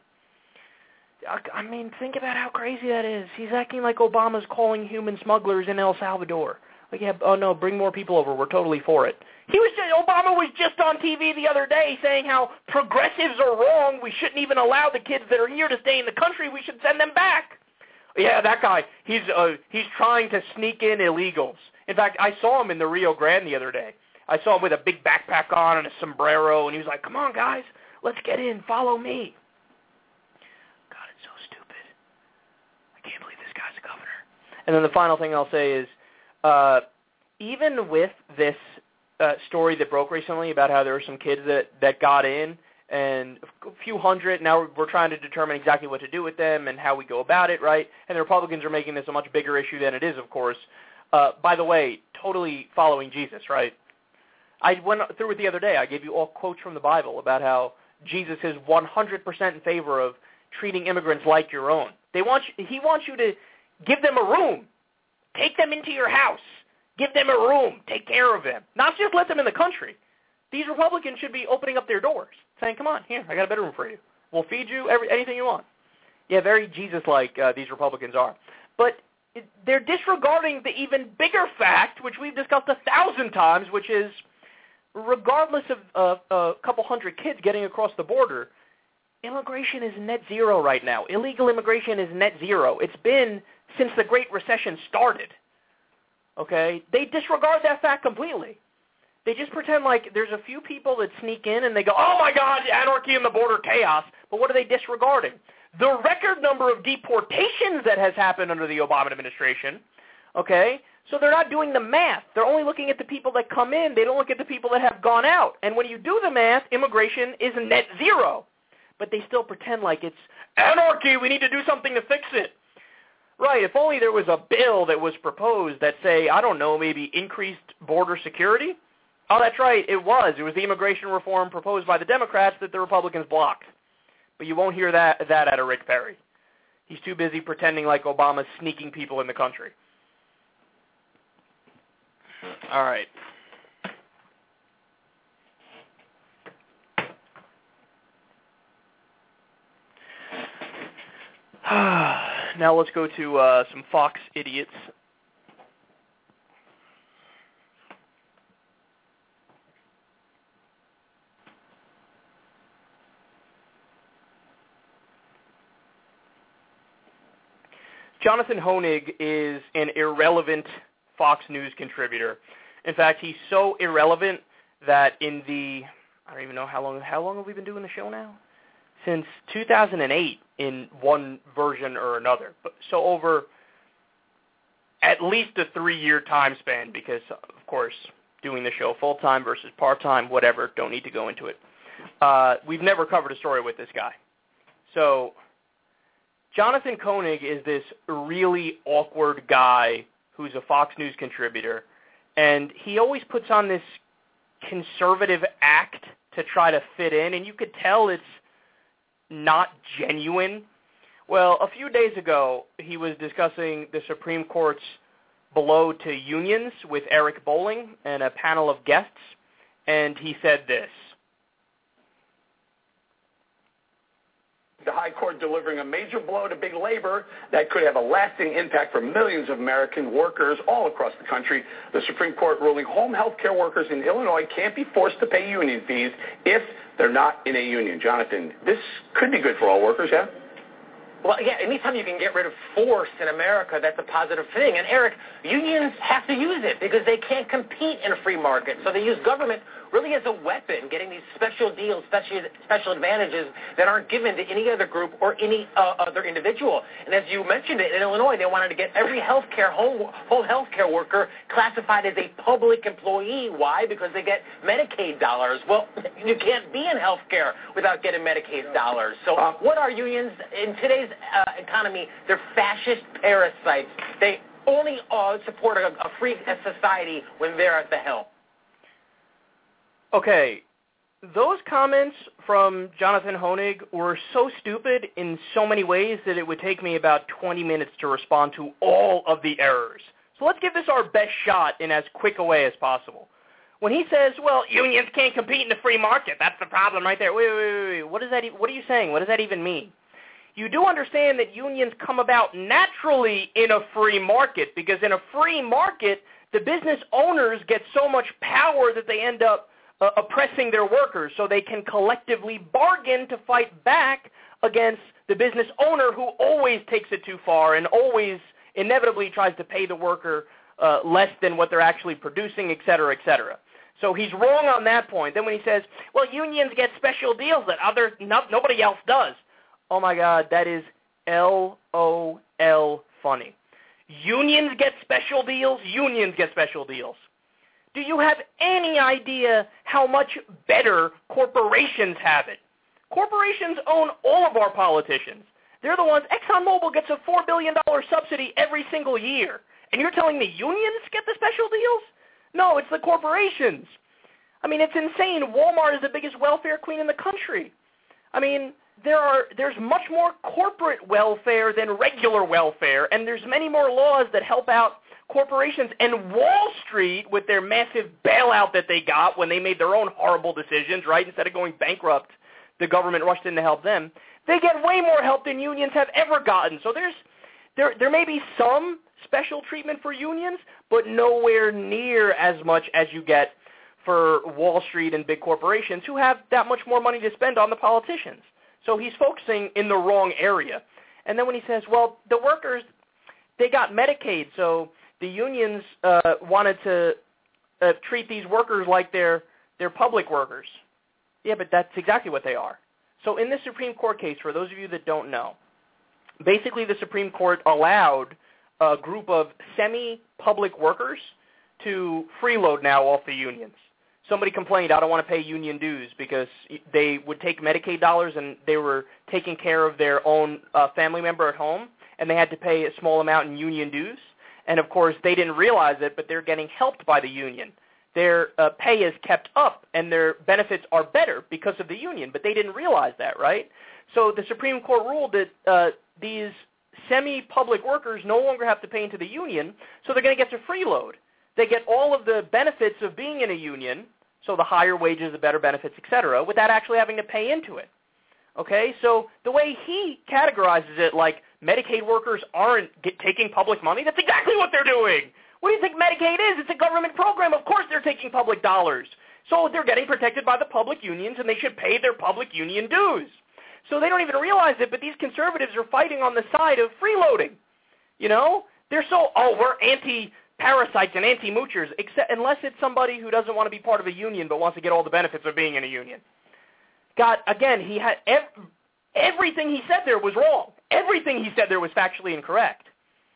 I mean, think about how crazy that is. He's acting like Obama's calling human smugglers in El Salvador. Like, yeah, oh no, bring more people over. We're totally for it. He was just, Obama was just on T V the other day saying how progressives are wrong. We shouldn't even allow the kids that are here to stay in the country. We should send them back. Yeah, that guy. He's uh, he's trying to sneak in illegals. In fact, I saw him in the Rio Grande the other day. I saw him with a big backpack on and a sombrero, and he was like, "Come on, guys, let's get in. Follow me." God, it's so stupid. I can't believe this guy's a governor. And then the final thing I'll say is, uh, even with this uh, story that broke recently about how there were some kids that, that got in, and a few hundred, now we're trying to determine exactly what to do with them and how we go about it, right? And the Republicans are making this a much bigger issue than it is, of course. Uh, by the way, totally following Jesus, right? I went through it the other day. I gave you all quotes from the Bible about how Jesus is one hundred percent in favor of treating immigrants like your own. They want you, he wants you to give them a room. Take them into your house. Give them a room. Take care of them. Not just let them in the country. These Republicans should be opening up their doors, saying, come on, here, I got a bedroom for you. We'll feed you every, anything you want. Yeah, very Jesus-like uh, these Republicans are. But it, they're disregarding the even bigger fact, which we've discussed a thousand times, which is regardless of uh, a couple hundred kids getting across the border, immigration is net zero right now. Illegal immigration is net zero. It's been since the Great Recession started. Okay? They disregard that fact completely. They just pretend like there's a few people that sneak in and they go, oh my God, anarchy in the border, chaos. But what are they disregarding? The record number of deportations that has happened under the Obama administration, okay? So they're not doing the math. They're only looking at the people that come in. They don't look at the people that have gone out. And when you do the math, immigration is net zero. But they still pretend like it's anarchy. We need to do something to fix it. Right, if only there was a bill that was proposed that say, I don't know, maybe increased border security. Oh, that's right, it was. It was the immigration reform proposed by the Democrats that the Republicans blocked. But you won't hear that that out of Rick Perry. He's too busy pretending like Obama's sneaking people in the country. All right. Now let's go to uh, some Fox idiots. Jonathan Hoenig is an irrelevant Fox News contributor. In fact, he's so irrelevant that in the, I don't even know how long, how long have we been doing the show now? Since two thousand eight in one version or another. So over at least a three-year time span because, of course, doing the show full-time versus part-time, whatever, don't need to go into it. Uh, we've never covered a story with this guy. So Jonathan Koenig is this really awkward guy who's a Fox News contributor, and he always puts on this conservative act to try to fit in, and you could tell it's not genuine. Well, a few days ago, he was discussing the Supreme Court's below to unions with Eric Bolling and a panel of guests, and he said this. The High Court delivering a major blow to big labor that could have a lasting impact for millions of American workers all across the country. The Supreme Court ruling home health care workers in Illinois can't be forced to pay union fees if they're not in a union. Jonathan, this could be good for all workers, yeah? Well, yeah, anytime you can get rid of force in America, that's a positive thing. And, Eric, unions have to use it because they can't compete in a free market. So they use government really as a weapon, getting these special deals, special, special advantages that aren't given to any other group or any uh, other individual. And as you mentioned it, in Illinois, they wanted to get every healthcare home, home healthcare worker classified as a public employee. Why? Because they get Medicaid dollars. Well, you can't be in healthcare without getting Medicaid dollars. So uh, what are unions in today's uh, economy? They're fascist parasites. They only uh, support a, a free society when they're at the helm. Okay, those comments from Jonathan Hoenig were so stupid in so many ways that it would take me about twenty minutes to respond to all of the errors. So let's give this our best shot in as quick a way as possible. When he says, well, unions can't compete in the free market, that's the problem right there. Wait, wait, wait, wait. What, is that, what are you saying? What does that even mean? You do understand that unions come about naturally in a free market because in a free market, the business owners get so much power that they end up Uh, oppressing their workers so they can collectively bargain to fight back against the business owner who always takes it too far and always inevitably tries to pay the worker uh, less than what they're actually producing, et cetera, et cetera. So he's wrong on that point. Then when he says, well, unions get special deals that other no, nobody else does. Oh, my God, that is L O L funny. Unions get special deals? Unions get special deals. Do you have any idea how much better corporations have it? Corporations own all of our politicians. They're the ones, ExxonMobil gets a four billion dollars subsidy every single year. And you're telling me unions get the special deals? No, it's the corporations. I mean, it's insane. Walmart is the biggest welfare queen in the country. I mean, there are there's much more corporate welfare than regular welfare, and there's many more laws that help out corporations. And Wall Street, with their massive bailout that they got when they made their own horrible decisions, right, instead of going bankrupt, the government rushed in to help them, they get way more help than unions have ever gotten. So there's there there may be some special treatment for unions, but nowhere near as much as you get for Wall Street and big corporations who have that much more money to spend on the politicians. So he's focusing in the wrong area. And then when he says, well, the workers, they got Medicaid, so the unions uh, wanted to uh, treat these workers like they're, they're public workers. Yeah, but that's exactly what they are. So in the Supreme Court case, for those of you that don't know, basically the Supreme Court allowed a group of semi-public workers to freeload now off the unions. Somebody complained, I don't want to pay union dues because they would take Medicaid dollars and they were taking care of their own uh, family member at home, and they had to pay a small amount in union dues. And, of course, they didn't realize it, but they're getting helped by the union. Their uh, pay is kept up, and their benefits are better because of the union, but they didn't realize that, right? So the Supreme Court ruled that uh, these semi-public workers no longer have to pay into the union, so they're going to get to freeload. They get all of the benefits of being in a union, so the higher wages, the better benefits, et cetera, without actually having to pay into it. Okay, so the way he categorizes it, like Medicaid workers aren't get, taking public money, that's exactly what they're doing. What do you think Medicaid is? It's a government program. Of course they're taking public dollars. So they're getting protected by the public unions, and they should pay their public union dues. So they don't even realize it, but these conservatives are fighting on the side of freeloading. You know? They're so, oh, we're anti-parasites and anti-moochers, except unless it's somebody who doesn't want to be part of a union but wants to get all the benefits of being in a union. God, again, he had ev- everything he said there was wrong. Everything he said there was factually incorrect.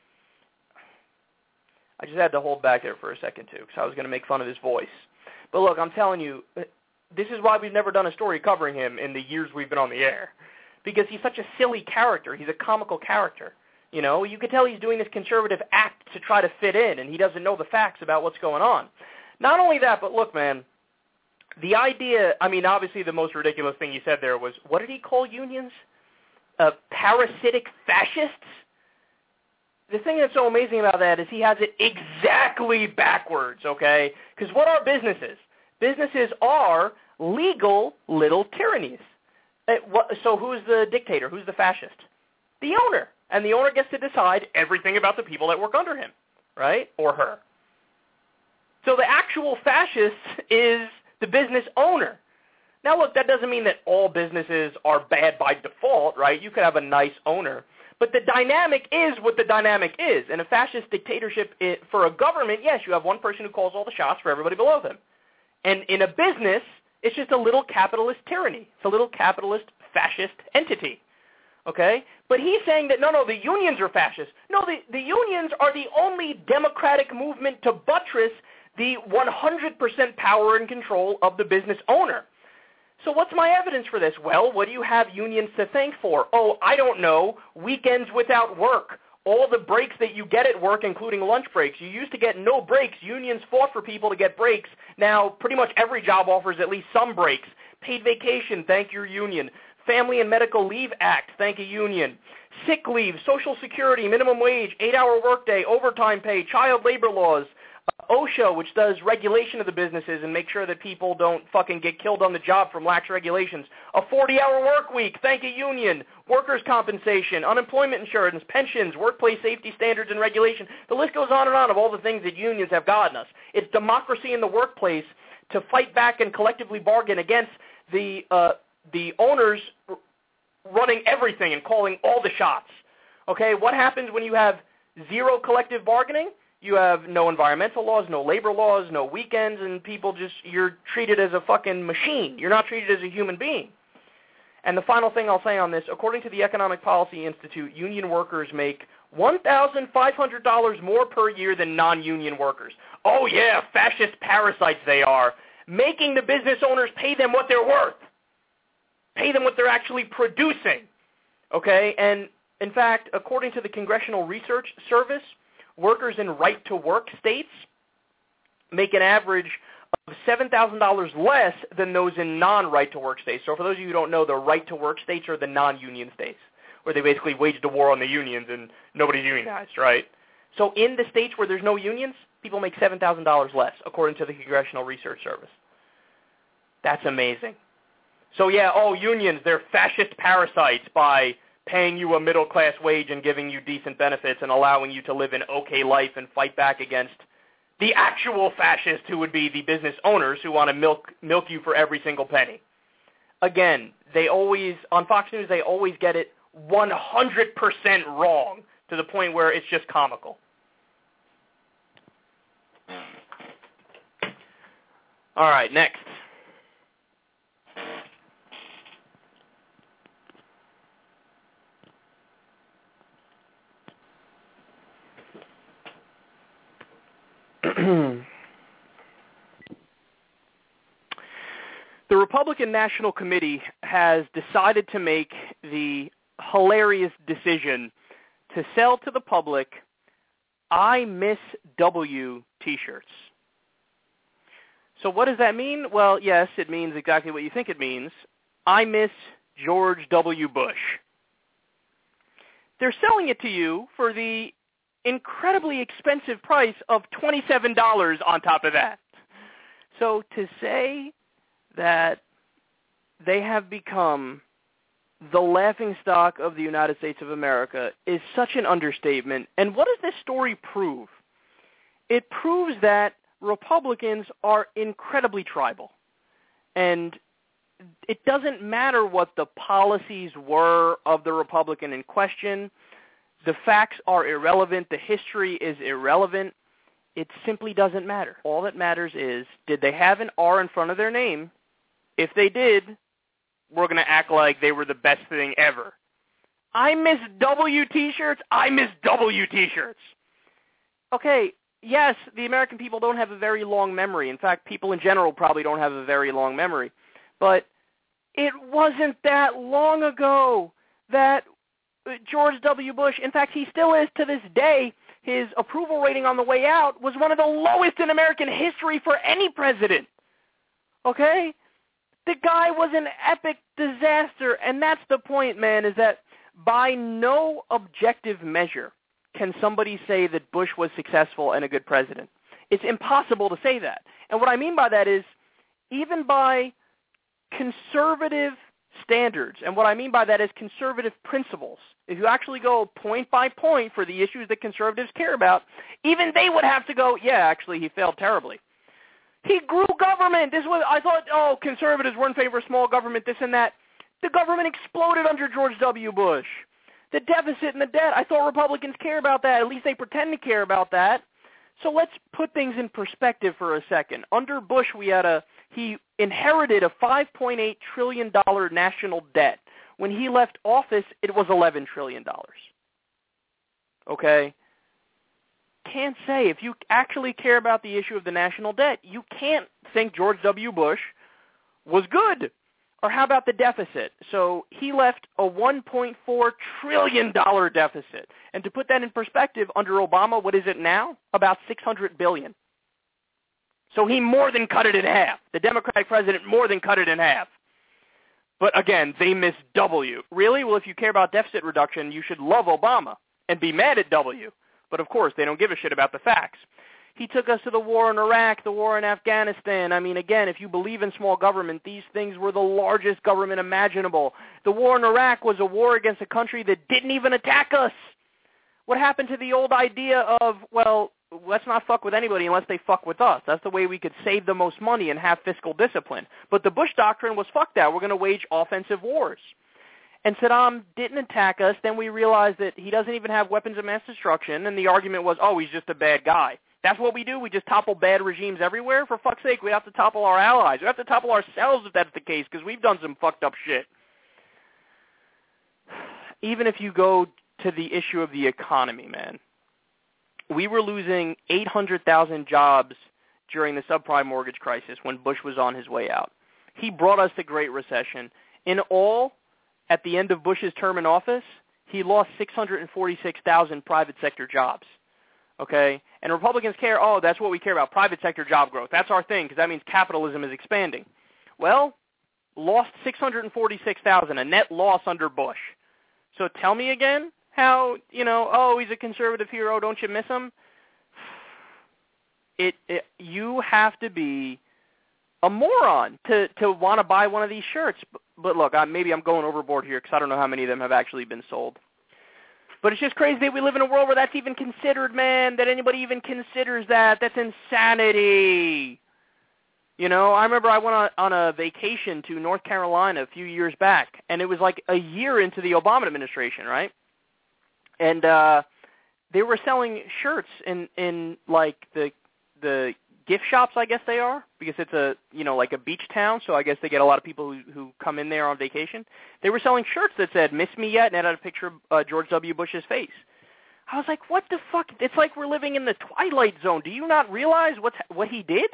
I just had to hold back there for a second, too, because I was going to make fun of his voice. But look, I'm telling you, this is why we've never done a story covering him in the years we've been on the air, because he's such a silly character. He's a comical character. You know, you could tell he's doing this conservative act to try to fit in, and he doesn't know the facts about what's going on. Not only that, but look, man, the idea, I mean, obviously the most ridiculous thing he said there was, what did he call unions? Uh, parasitic fascists? The thing that's so amazing about that is he has it exactly backwards, okay? Because what are businesses? Businesses are legal little tyrannies. Uh, what, so who's the dictator? Who's the fascist? The owner. And the owner gets to decide everything about the people that work under him, right? Or her. So the actual fascist is the business owner. Now, look, that doesn't mean that all businesses are bad by default, right? You could have a nice owner. But the dynamic is what the dynamic is. In a fascist dictatorship, it, for a government, yes, you have one person who calls all the shots for everybody below them. And in a business, it's just a little capitalist tyranny. It's a little capitalist fascist entity. Okay? But he's saying that, no, no, the unions are fascist. No, the, the unions are the only democratic movement to buttress the one hundred percent power and control of the business owner. So what's my evidence for this? Well, what do you have unions to thank for? Oh, I don't know, weekends without work. All the breaks that you get at work, including lunch breaks. You used to get no breaks. Unions fought for people to get breaks. Now, pretty much every job offers at least some breaks. Paid vacation, thank your union. Family and Medical Leave Act, thank a union. Sick leave, Social Security, minimum wage, eight-hour workday, overtime pay, child labor laws. Uh, OSHA, which does regulation of the businesses and make sure that people don't fucking get killed on the job from lax regulations. A forty-hour work week, thank a union. Workers' compensation, unemployment insurance, pensions, workplace safety standards and regulation. The list goes on and on of all the things that unions have gotten us. It's democracy in the workplace to fight back and collectively bargain against the uh, the owners running everything and calling all the shots. Okay, what happens when you have zero collective bargaining? You have no environmental laws, no labor laws, no weekends, and people just, you're treated as a fucking machine. You're not treated as a human being. And the final thing I'll say on this, according to the Economic Policy Institute, union workers make one thousand five hundred dollars more per year than non-union workers. Oh yeah, fascist parasites they are, making the business owners pay them what they're worth. Pay them what they're actually producing. Okay, and in fact, according to the Congressional Research Service, workers in right-to-work states make an average of seven thousand dollars less than those in non-right-to-work states. So for those of you who don't know, the right-to-work states are the non-union states, where they basically waged a war on the unions and nobody's unionized, right? So in the states where there's no unions, people make seven thousand dollars less, according to the Congressional Research Service. That's amazing. So yeah, oh, unions, they're fascist parasites by paying you a middle-class wage and giving you decent benefits and allowing you to live an okay life and fight back against the actual fascists who would be the business owners who want to milk milk you for every single penny. Again, they always, on Fox News, they always get it one hundred percent wrong to the point where it's just comical. All right, next. The Republican National Committee has decided to make the hilarious decision to sell to the public I Miss W t-shirts. So what does that mean? Well, yes, it means exactly what you think it means. I miss George W. Bush. They're selling it to you for the incredibly expensive price of twenty-seven dollars on top of that. So to say that they have become the laughingstock of the United States of America is such an understatement. And what does this story prove? It proves that Republicans are incredibly tribal. And it doesn't matter what the policies were of the Republican in question. The facts are irrelevant. The history is irrelevant. It simply doesn't matter. All that matters is, did they have an R in front of their name? If they did, we're going to act like they were the best thing ever. I miss W t-shirts. I miss W t-shirts. Okay, yes, the American people don't have a very long memory. In fact, people in general probably don't have a very long memory. But it wasn't that long ago that George W. Bush, in fact, he still is to this day, his approval rating on the way out was one of the lowest in American history for any president. Okay? The guy was an epic disaster, and that's the point, man, is that by no objective measure can somebody say that Bush was successful and a good president. It's impossible to say that. And what I mean by that is, even by conservative standards, and what I mean by that is conservative principles, if you actually go point by point for the issues that conservatives care about, even they would have to go, yeah, actually, he failed terribly. He grew government. This was, I thought, oh, conservatives were in favor of small government, this and that. The government exploded under George W. Bush. The deficit and the debt. I thought Republicans care about that. At least they pretend to care about that. So let's put things in perspective for a second. Under Bush, we had a he inherited a five point eight trillion dollars national debt. When he left office, it was eleven trillion dollars. Okay? Can't say. If you actually care about the issue of the national debt, you can't think George W. Bush was good. Or how about the deficit? So he left a one point four trillion dollars deficit. And to put that in perspective, under Obama, what is it now? About six hundred billion dollars. So he more than cut it in half. The Democratic president more than cut it in half. But again, they miss W. Really? Well, if you care about deficit reduction, you should love Obama and be mad at W. But of course, they don't give a shit about the facts. He took us to the war in Iraq, the war in Afghanistan. I mean, again, if you believe in small government, these things were the largest government imaginable. The war in Iraq was a war against a country that didn't even attack us. What happened to the old idea of, well, let's not fuck with anybody unless they fuck with us. That's the way we could save the most money and have fiscal discipline. But the Bush doctrine was, fuck that, we're going to wage offensive wars. And Saddam didn't attack us. Then we realized that he doesn't even have weapons of mass destruction, and the argument was, oh, he's just a bad guy. That's what we do? We just topple bad regimes everywhere? For fuck's sake, we have to topple our allies. We have to topple ourselves if that's the case, because we've done some fucked up shit. Even if you go to the issue of the economy, man, we were losing eight hundred thousand jobs during the subprime mortgage crisis when Bush was on his way out. He brought us the Great Recession. In all, at the end of Bush's term in office, he lost six hundred forty-six thousand private sector jobs. Okay? And Republicans care, oh, that's what we care about, private sector job growth. That's our thing, because that means capitalism is expanding. Well, lost six hundred forty-six thousand, a net loss under Bush. So tell me again how, you know, oh, he's a conservative hero, don't you miss him? It, it you have to be a moron to, to want to buy one of these shirts. But, but look, I, maybe I'm going overboard here because I don't know how many of them have actually been sold. But it's just crazy that we live in a world where that's even considered, man, that anybody even considers that. That's insanity. You know, I remember I went on, on a vacation to North Carolina a few years back, and it was like a year into the Obama administration, right? And uh, they were selling shirts in, in like the the gift shops, I guess they are, because it's a, you know, like a beach town, so I guess they get a lot of people who, who come in there on vacation. They were selling shirts that said, "Miss me yet?" and it had a picture of uh, George W. Bush's face. I was like, what the fuck? It's like we're living in the Twilight Zone. Do you not realize what's, what he did?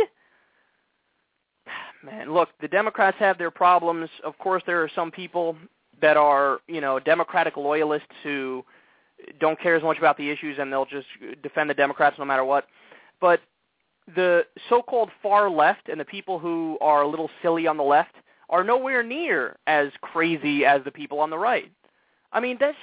Man, look, the Democrats have their problems. Of course, there are some people that are, you know, Democratic loyalists who don't care as much about the issues and they'll just defend the Democrats no matter what. But the so-called far left and the people who are a little silly on the left are nowhere near as crazy as the people on the right. I mean, that's...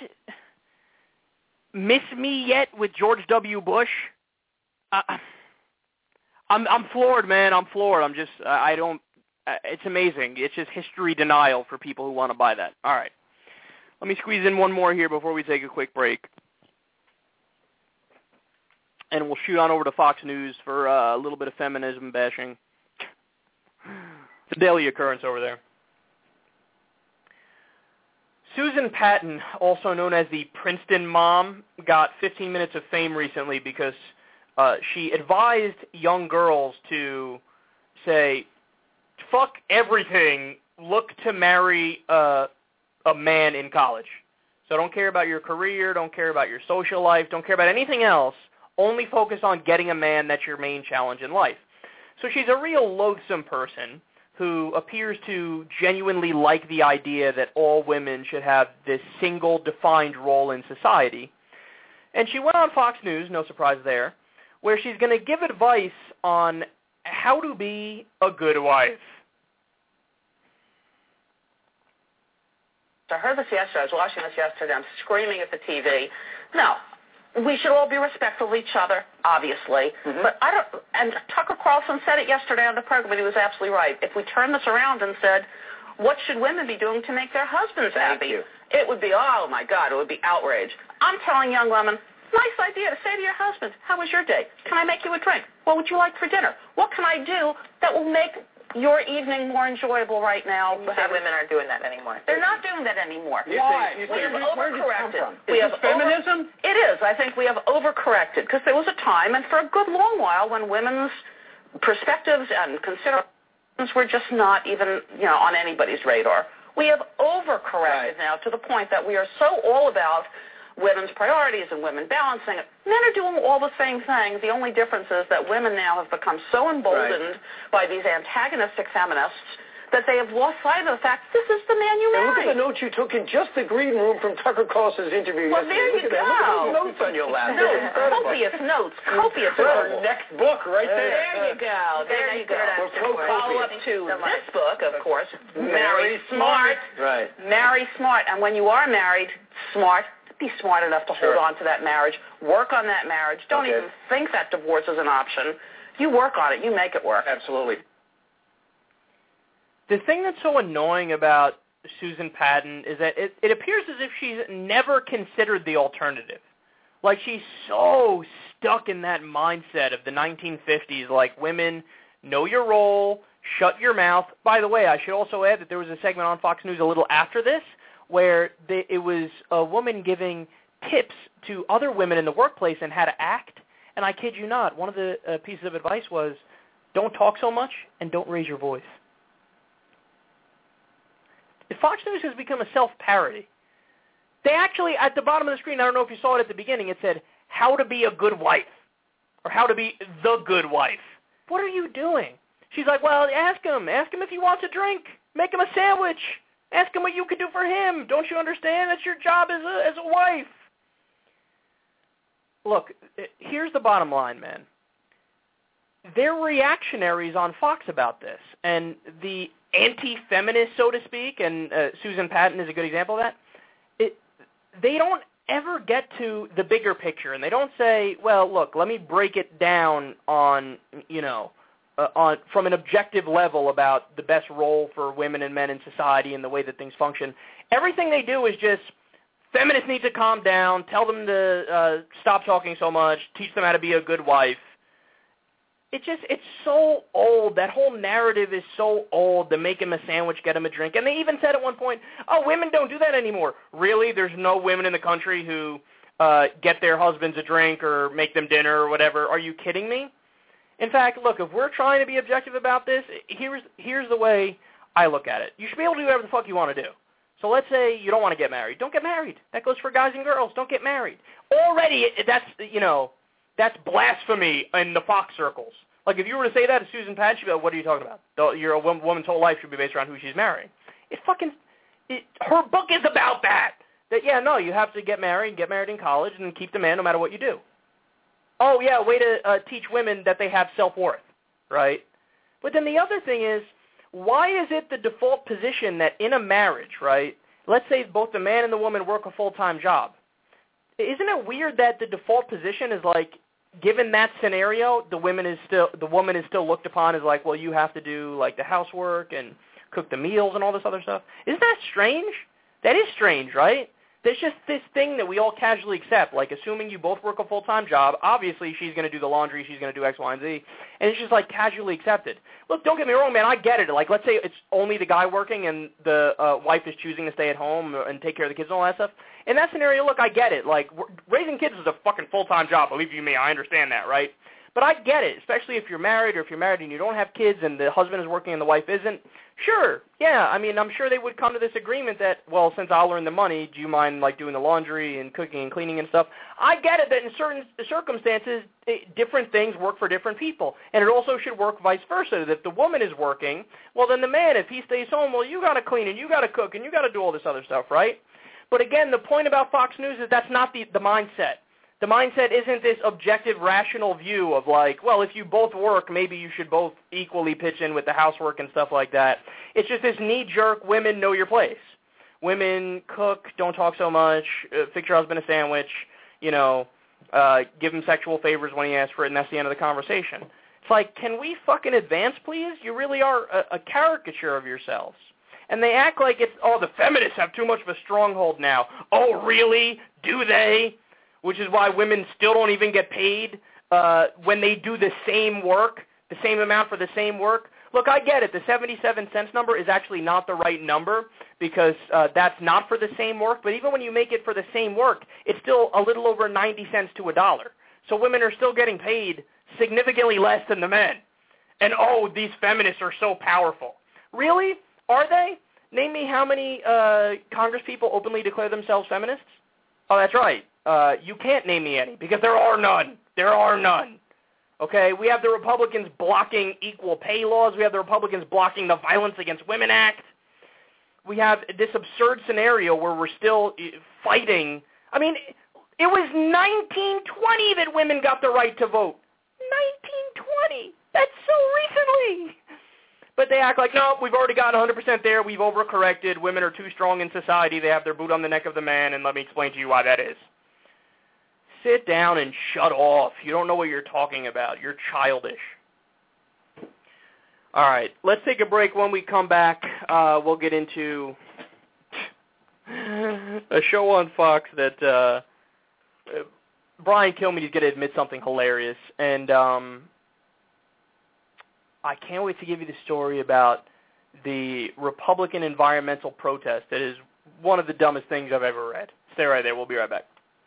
Miss me yet with George W. Bush? Uh, I'm I'm floored, man. I'm floored. I'm just, I don't, it's amazing. It's just history denial for people who want to buy that. All right. Let me squeeze in one more here before we take a quick break. And we'll shoot on over to Fox News for uh, a little bit of feminism bashing. It's a daily occurrence over there. Susan Patton, also known as the Princeton Mom, got fifteen minutes of fame recently because uh, she advised young girls to say, fuck everything, look to marry uh, a man in college. So don't care about your career, don't care about your social life, don't care about anything else. Only focus on getting a man. That's your main challenge in life. So she's a real loathsome person who appears to genuinely like the idea that all women should have this single defined role in society. And she went on Fox News, no surprise there, where she's going to give advice on how to be a good wife. I heard this yesterday. I was watching this yesterday. I'm screaming at the T V. No. We should all be respectful of each other, obviously. Mm-hmm. But I don't. And Tucker Carlson said it yesterday on the program, and he was absolutely right. If we turn this around and said, what should women be doing to make their husbands Thank happy? You. It would be, oh, my God, it would be outrage. I'm telling young women, nice idea to say to your husband, how was your day? Can I make you a drink? What would you like for dinner? What can I do that will make your evening more enjoyable right now? You say women aren't doing that anymore. They're not doing that anymore. You Why? say, you we say, have where, where did it come overcorrected. from? We Is have this feminism? Over, it is. I think we have overcorrected because there was a time, and for a good long while, when women's perspectives and considerations were just not even, you know, on anybody's radar. We have overcorrected Right. now to the point that we are so all about women's priorities and women balancing it. Men are doing all the same things. The only difference is that women now have become so emboldened right. by these antagonistic feminists that they have lost sight of the fact this is the man you and married. Look at the notes you took in just the green room from Tucker Carlson's interview well, yesterday. Well, there you look go. At that. Look at those notes on your lap. Notes, copious notes, copious notes. Next book right there. There you go. There you go. Follow up to this book, of course, Marry Smart. Right. Marry Smart. And when you are married, smart, be smart enough to sure. hold on to that marriage. Work on that marriage. Don't okay. even think that divorce is an option. You work on it. You make it work. Absolutely. The thing that's so annoying about Susan Patton is that it, it appears as if she's never considered the alternative. Like, she's so stuck in that mindset of the nineteen fifties, like, women, know your role, shut your mouth. By the way, I should also add that there was a segment on Fox News a little after this where they, it was a woman giving tips to other women in the workplace and how to act. And I kid you not, one of the uh, pieces of advice was, don't talk so much and don't raise your voice. Fox News has become a self-parody. They actually, at the bottom of the screen, I don't know if you saw it at the beginning, it said, how to be a good wife, or how to be the good wife. What are you doing? She's like, well, ask him. Ask him if he wants a drink. Make him a sandwich. Ask him what you could do for him. Don't you understand? That's your job as a, as a wife. Look, here's the bottom line, man. They're reactionaries on Fox about this, and the anti-feminist, so to speak, and uh, Susan Patton is a good example of that, it, they don't ever get to the bigger picture, and they don't say, well, look, let me break it down on, you know, uh, on from an objective level about the best role for women and men in society and the way that things function. Everything they do is just, feminists need to calm down, tell them to uh, stop talking so much, teach them how to be a good wife. It just, it's so old. That whole narrative is so old, to make him a sandwich, get him a drink. And they even said at one point, oh, women don't do that anymore. Really? There's no women in the country who uh, get their husbands a drink or make them dinner or whatever. Are you kidding me? In fact, look, if we're trying to be objective about this, here's, here's the way I look at it. You should be able to do whatever the fuck you want to do. So let's say you don't want to get married. Don't get married. That goes for guys and girls. Don't get married. Already, that's, you know, that's blasphemy in the Fox circles. Like, if you were to say that to Susan Patton, she'd be like, what are you talking about? Your woman's whole life should be based around who she's marrying. It fucking, it, her book is about that. That, yeah, no, you have to get married, get married in college, and keep the man no matter what you do. Oh, yeah, way to uh, teach women that they have self-worth, right? But then the other thing is, why is it the default position that in a marriage, right, let's say both the man and the woman work a full-time job. Isn't it weird that the default position is like, given that scenario, the women is still the woman is still looked upon as like, well, you have to do like the housework and cook the meals and all this other stuff. Isn't that strange? That is strange, right? There's just this thing that we all casually accept, like assuming you both work a full-time job, obviously she's going to do the laundry, she's going to do X, Y, and Z, and it's just like casually accepted. Look, don't get me wrong, man, I get it. Like, let's say it's only the guy working and the uh, wife is choosing to stay at home and take care of the kids and all that stuff. In that scenario, look, I get it. Like, raising kids is a fucking full-time job, believe you me, I understand that, right? But I get it, especially if you're married or if you're married and you don't have kids and the husband is working and the wife isn't. Sure, yeah, I mean, I'm sure they would come to this agreement that, well, since I'll earn the money, do you mind, like, doing the laundry and cooking and cleaning and stuff? I get it that in certain circumstances, it, different things work for different people. And it also should work vice versa, that if the woman is working, well, then the man, if he stays home, well, you got to clean and you got to cook and you got to do all this other stuff, right? But again, the point about Fox News is that's not the, the mindset. The mindset isn't this objective, rational view of like, well, if you both work, maybe you should both equally pitch in with the housework and stuff like that. It's just this knee-jerk, women know your place. Women cook, don't talk so much, uh, fix your husband a sandwich, you know, uh, give him sexual favors when he asks for it, and that's the end of the conversation. It's like, can we fucking advance, please? You really are a, a caricature of yourselves. And they act like it's, oh, the feminists have too much of a stronghold now. Oh, really? Do they? Which is why women still don't even get paid uh, when they do the same work, the same amount for the same work. Look, I get it. The seventy-seven cents number is actually not the right number because uh, that's not for the same work. But even when you make it for the same work, it's still a little over ninety cents to a dollar. So women are still getting paid significantly less than the men. And, oh, these feminists are so powerful. Really? Are they? Name me how many uh, Congress people openly declare themselves feminists? Oh, that's right. Uh, you can't name me any because there are none. There are none. Okay, we have the Republicans blocking equal pay laws. We have the Republicans blocking the Violence Against Women Act. We have this absurd scenario where we're still fighting. I mean, it was nineteen twenty that women got the right to vote. nineteen twenty. That's so recently. But they act like, no, we've already got one hundred percent there. We've overcorrected. Women are too strong in society. They have their boot on the neck of the man, and let me explain to you why that is. Sit down and shut off. You don't know what you're talking about. You're childish. All right, let's take a break. When we come back, uh, we'll get into a show on Fox that uh, Brian Kilmeade is going to admit something hilarious, and um, I can't wait to give you the story about the Republican environmental protest that is one of the dumbest things I've ever read. Stay right there. We'll be right back.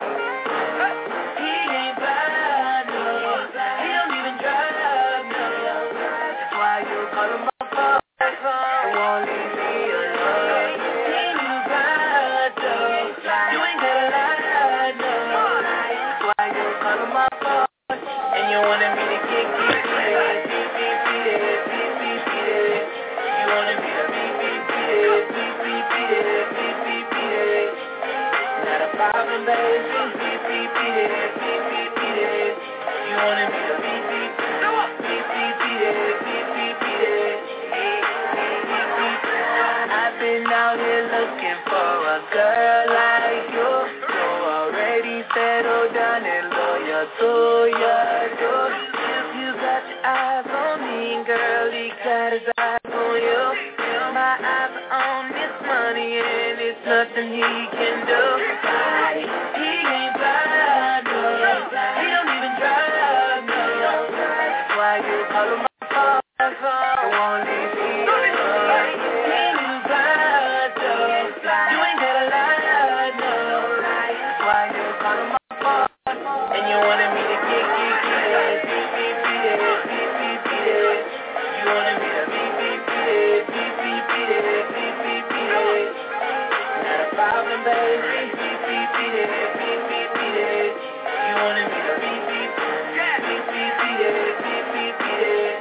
I've been out here looking for a girl like you, so already settled down and loyal to your door. If you got your eyes on me, girl, he got his eyes on you. My eyes are on this money and it's nothing he can do. He ain't bad, no. He don't even drive, no. Why you call him my phone? I won't leave me alone. He ain't bad, no. You ain't got a lie, no. Why you call him my phone? And you wanted me to get, get, get, beat, beat, beat it, beat, beat, beat it. You wanted me to beat, beat, beat it, beat, beat, beat it, beat, beat, beat it. Not a problem, baby. Beat, beat, beat it, beat, beat, beat it. You wanted me to beat, beat, beat, beat, beat it, beat, beat, beat it.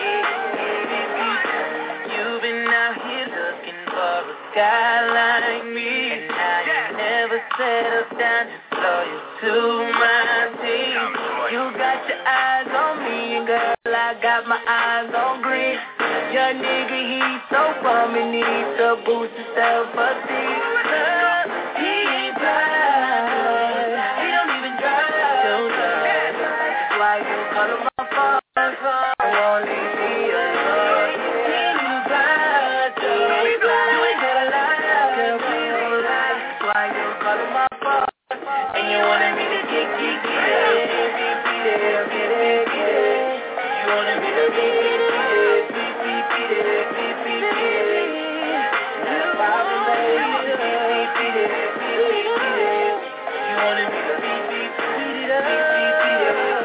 You've been out here looking for a guy like me, and now you never settle down, just loyal to my team. You got your eyes on me, and girl, I got my eyes on green. Your nigga, he's so bum and needs to boost his self-esteem. He ain't bad, he don't even drive. Don't drive. That's why you call him my phone. I won't leave me alone. He ain't bad, though. You ain't got a lie, girl, please don't lie. That's why you call him my phone. And you wanted me to get, get, get it, beat, beat it, get it, get it. You wanted me to beat, beat, beat it, beat, beat, beat it, beat, beat, beat it. Not a problem, baby. Beat, beat, beat it, beat, beat, beat it. You wanted me to beat, beat, beat it up, beat, beat, beat it, beat,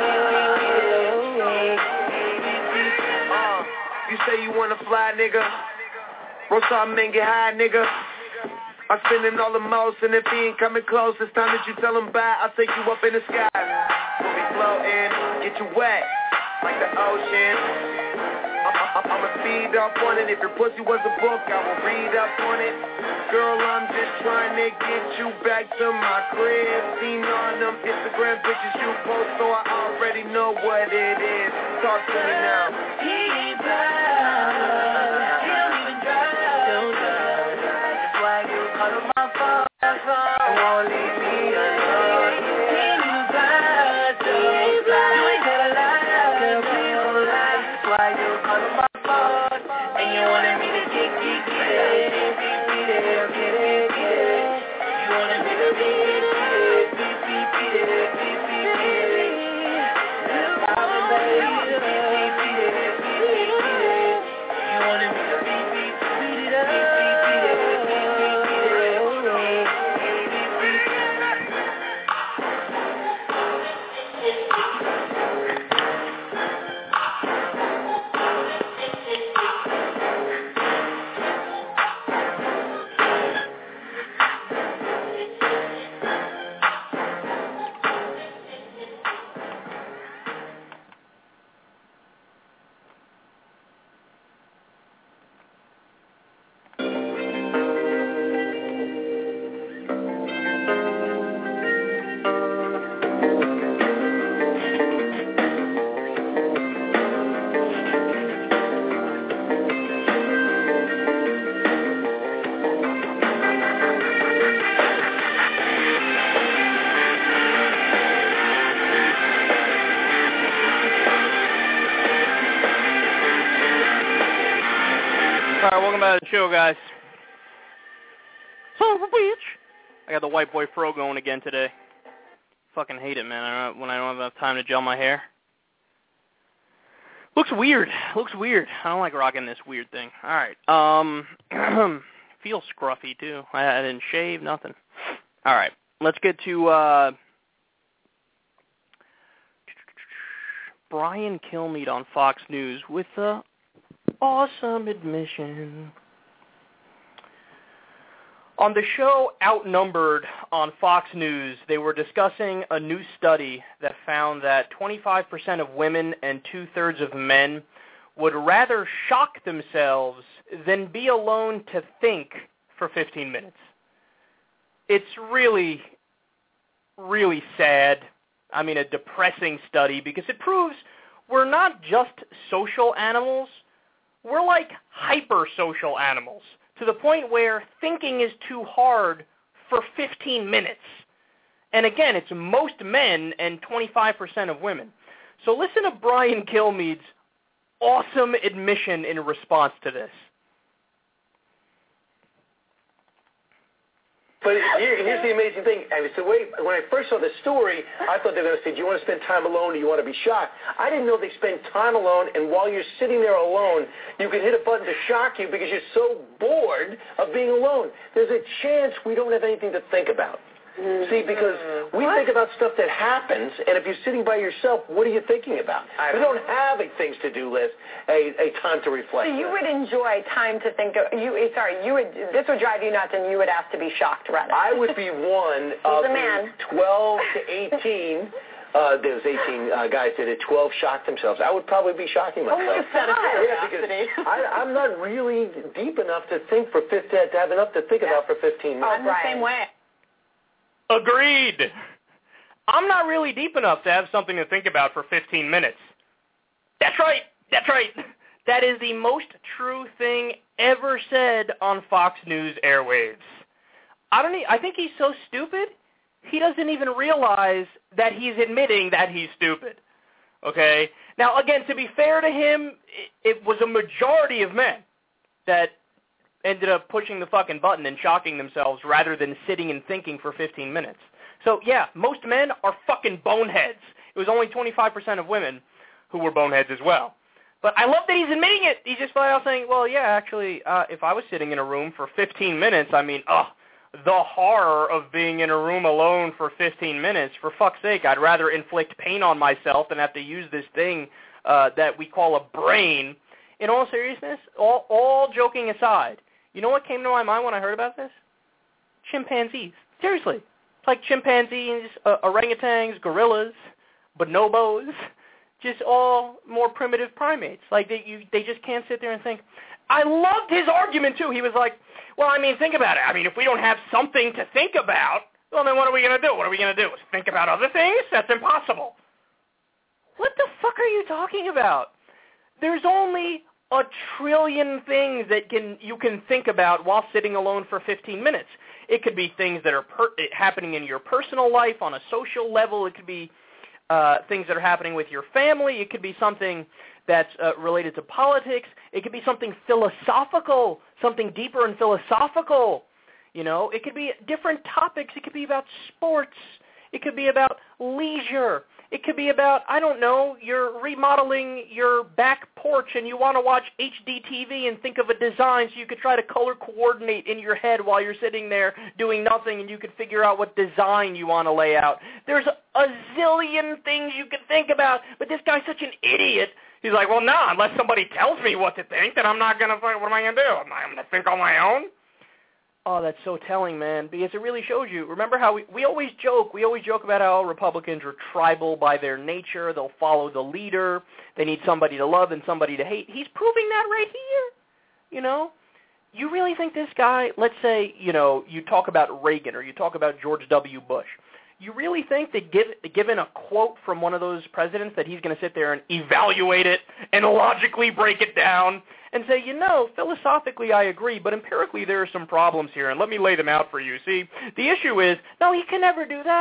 beat, beat it. Uh, you say you wanna fly, nigga. Roll something and get high, nigga. I'm spending all the most, and if he ain't coming close, it's time that you tell him bye. I'll take you up in the sky. We'll be floating, get you wet, like the ocean. I'm, I'ma speed up on it. If your pussy was a book, I will read up on it. Girl, I'm just trying to get you back to my crib. Seen on them Instagram pictures you post, so I already know what it is. Talk to me now. He ain't bad, he don't even drive. Don't drive. That's why you call him my phone. I won't leave me alone. He ain't bad, though. You ain't got a lie, girl, please don't lie. That's why you call him my phone. And you wanted me to get, get, get it, beat, beat it, get it, get it. You wanted me to beat, beat it, beat, beat, beat it, beat, beat, beat it. Not a problem, baby. Beat, beat, beat it. All right, welcome back to the show, guys. Son of a bitch. I got the white boy fro going again today. Fucking hate it, man. I don't, when I don't have enough time to gel my hair. Looks weird. Looks weird. I don't like rocking this weird thing. All right. Um, feels scruffy too. I, I didn't shave, nothing. All right. Let's get to uh, Brian Kilmeade on Fox News with the awesome admission. On the show Outnumbered on Fox News, they were discussing a new study that found that twenty-five percent of women and two-thirds of men would rather shock themselves than be alone to think for fifteen minutes. It's really, really sad. I mean, a depressing study because it proves we're not just social animals. We're like hyper-social animals, to the point where thinking is too hard for fifteen minutes. And again, it's most men and twenty-five percent of women. So listen to Brian Kilmeade's awesome admission in response to this. But here, here's the amazing thing. I mean, so wait, when I first saw the story, I thought they were going to say, do you want to spend time alone or do you want to be shocked? I didn't know they spend time alone, and while you're sitting there alone, you can hit a button to shock you because you're so bored of being alone. There's a chance we don't have anything to think about. Mm-hmm. See, because we what? think about stuff that happens, and if you're sitting by yourself, what are you thinking about? I we don't have a things to do list, a, a time to reflect. So you would enjoy time to think. Of, you sorry, you would. This would drive you nuts, and you would ask to be shocked, rather. I would be one of the twelve to eighteen. Uh, there was eighteen uh, guys that at twelve shocked themselves. I would probably be shocking myself. Oh, yeah, because I, I'm not really deep enough to think for fifteen. To have enough to think yeah. about for fifteen minutes. I'm the same way. Agreed. I'm not really deep enough to have something to think about for fifteen minutes. That's right. That's right. That is the most true thing ever said on Fox News airwaves. I don't. I think he's so stupid, he doesn't even realize that he's admitting that he's stupid. Okay? Now, again, to be fair to him, it, it was a majority of men that ended up pushing the fucking button and shocking themselves rather than sitting and thinking for fifteen minutes. So, yeah, most men are fucking boneheads. It was only twenty-five percent of women who were boneheads as well. But I love that he's admitting it. He's just flat out saying, well, yeah, actually, uh, if I was sitting in a room for fifteen minutes, I mean, oh, the horror of being in a room alone for fifteen minutes. For fuck's sake, I'd rather inflict pain on myself than have to use this thing uh, that we call a brain. In all seriousness, all, all joking aside, you know what came to my mind when I heard about this? Chimpanzees. Seriously. It's like chimpanzees, uh, orangutans, gorillas, bonobos, just all more primitive primates. Like, they, you, they just can't sit there and think. I loved his argument, too. He was like, well, I mean, think about it. I mean, if we don't have something to think about, well, then what are we going to do? What are we going to do? Think about other things? That's impossible. What the fuck are you talking about? There's only a trillion things that can you can think about while sitting alone for fifteen minutes. It could be things that are per- happening in your personal life on a social level. It could be uh, things that are happening with your family. It could be something that's uh, related to politics. It could be something philosophical, something deeper and philosophical. You know, it could be different topics. It could be about sports. It could be about leisure. It could be about, I don't know, you're remodeling your back porch and you want to watch H D T V and think of a design so you could try to color coordinate in your head while you're sitting there doing nothing and you could figure out what design you want to lay out. There's a zillion things you could think about, but this guy's such an idiot. He's like, well, no, unless somebody tells me what to think, then I'm not going to, what am I going to do? Am I going to think on my own? Oh, that's so telling, man, because it really shows you. Remember how we, we always joke, we always joke about how Republicans are tribal by their nature. They'll follow the leader. They need somebody to love and somebody to hate. He's proving that right here, you know. You really think this guy, let's say, you know, you talk about Reagan or you talk about George W. Bush. You really think that give, given a quote from one of those presidents that he's going to sit there and evaluate it and logically break it down and say, you know, philosophically I agree, but empirically there are some problems here, and let me lay them out for you. See, the issue is, no, he can never do that.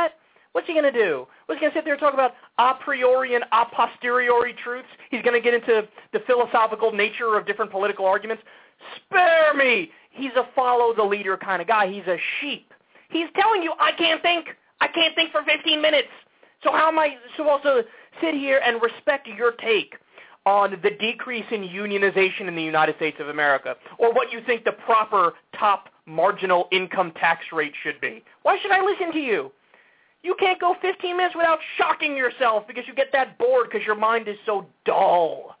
What's he going to do? What's he going to sit there and talk about a priori and a posteriori truths? He's going to get into the philosophical nature of different political arguments? Spare me! He's a follow-the-leader kind of guy. He's a sheep. He's telling you, I can't think. I can't think for fifteen minutes. So how am I supposed to sit here and respect your take on the decrease in unionization in the United States of America, or what you think the proper top marginal income tax rate should be? Why should I listen to you? You can't go fifteen minutes without shocking yourself because you get that bored because your mind is so dull.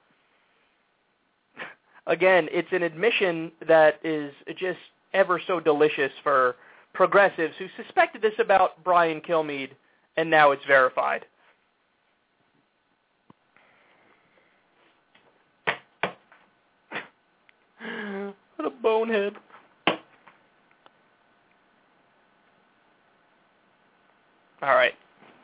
Again, it's an admission that is just ever so delicious for progressives who suspected this about Brian Kilmeade, and now it's verified. What a bonehead. All right.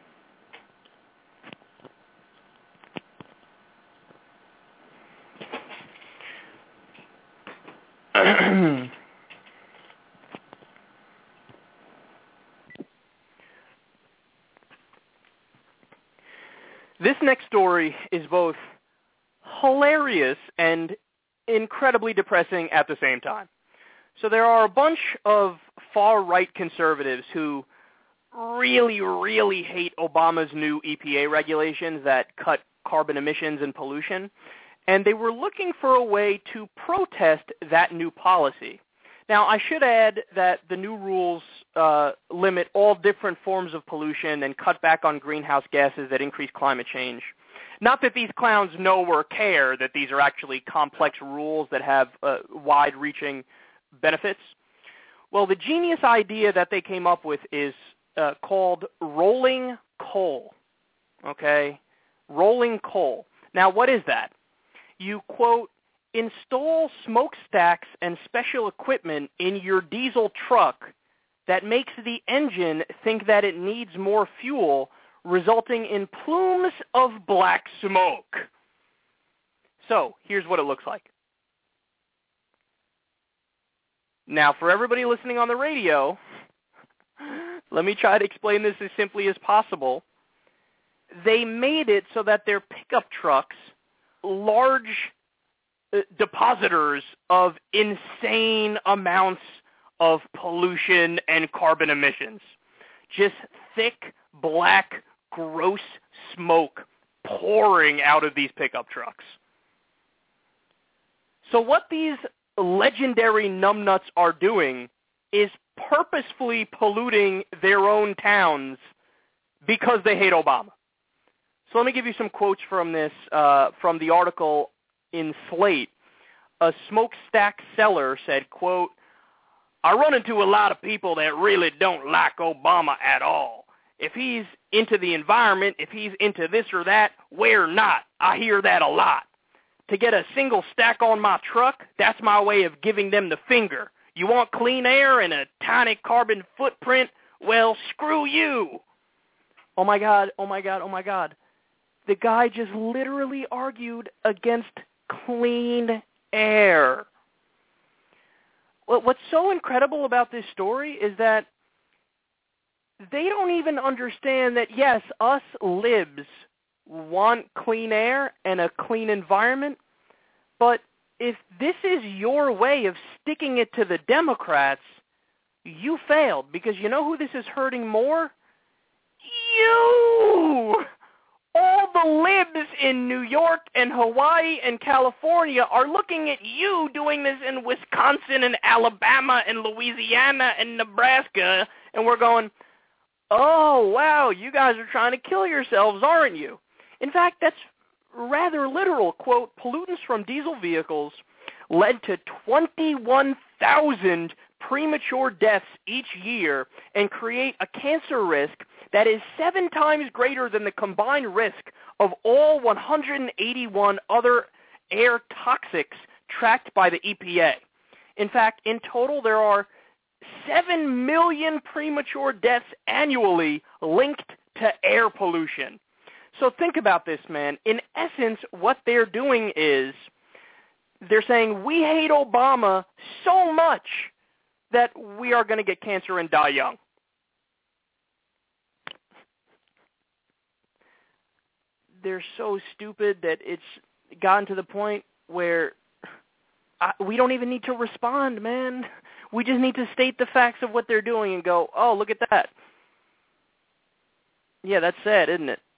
This next story is both hilarious and incredibly depressing at the same time. So there are a bunch of far-right conservatives who really, really hate Obama's new E P A regulations that cut carbon emissions and pollution, and they were looking for a way to protest that new policy. Now, I should add that the new rules uh, limit all different forms of pollution and cut back on greenhouse gases that increase climate change. Not that these clowns know or care that these are actually complex rules that have uh, wide-reaching benefits. Well, the genius idea that they came up with is uh, called rolling coal, okay? Rolling coal. Now, what is that? You, quote, install smokestacks and special equipment in your diesel truck that makes the engine think that it needs more fuel, resulting in plumes of black smoke. So, here's what it looks like. Now, for everybody listening on the radio, let me try to explain this as simply as possible. They made it so that their pickup trucks, large uh, depositors of insane amounts of pollution and carbon emissions, just thick, black, gross smoke pouring out of these pickup trucks. So what these legendary numbnuts are doing is purposefully polluting their own towns because they hate Obama. So let me give you some quotes from this, uh, from the article in Slate. A smokestack seller said, quote, I run into a lot of people that really don't like Obama at all. If he's into the environment, if he's into this or that, we're not. I hear that a lot. To get a single stack on my truck, that's my way of giving them the finger. You want clean air and a tiny carbon footprint? Well, screw you. Oh, my God, oh, my God, oh, my God. The guy just literally argued against clean air. Well, what's so incredible about this story is that they don't even understand that, yes, us libs want clean air and a clean environment, but if this is your way of sticking it to the Democrats, you failed, because you know who this is hurting more? You! All the libs in New York and Hawaii and California are looking at you doing this in Wisconsin and Alabama and Louisiana and Nebraska, and we're going, oh, wow, you guys are trying to kill yourselves, aren't you? In fact, that's rather literal. Quote, pollutants from diesel vehicles led to twenty-one thousand premature deaths each year and create a cancer risk that is seven times greater than the combined risk of all one hundred eighty-one other air toxics tracked by the E P A. In fact, in total, there are seven million premature deaths annually linked to air pollution. So think about this, man. In essence, what they're doing is they're saying we hate Obama so much that we are going to get cancer and die young. they're so stupid that it's gotten to the point where I, we don't even need to respond, man. We just need to state the facts of what they're doing and go, oh, look at that. Yeah, that's sad, isn't it?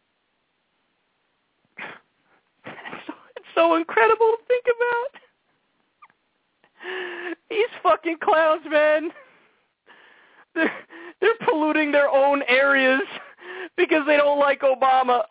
It's so, it's so incredible to think about. These fucking clowns, man. They're, they're polluting their own areas because they don't like Obama.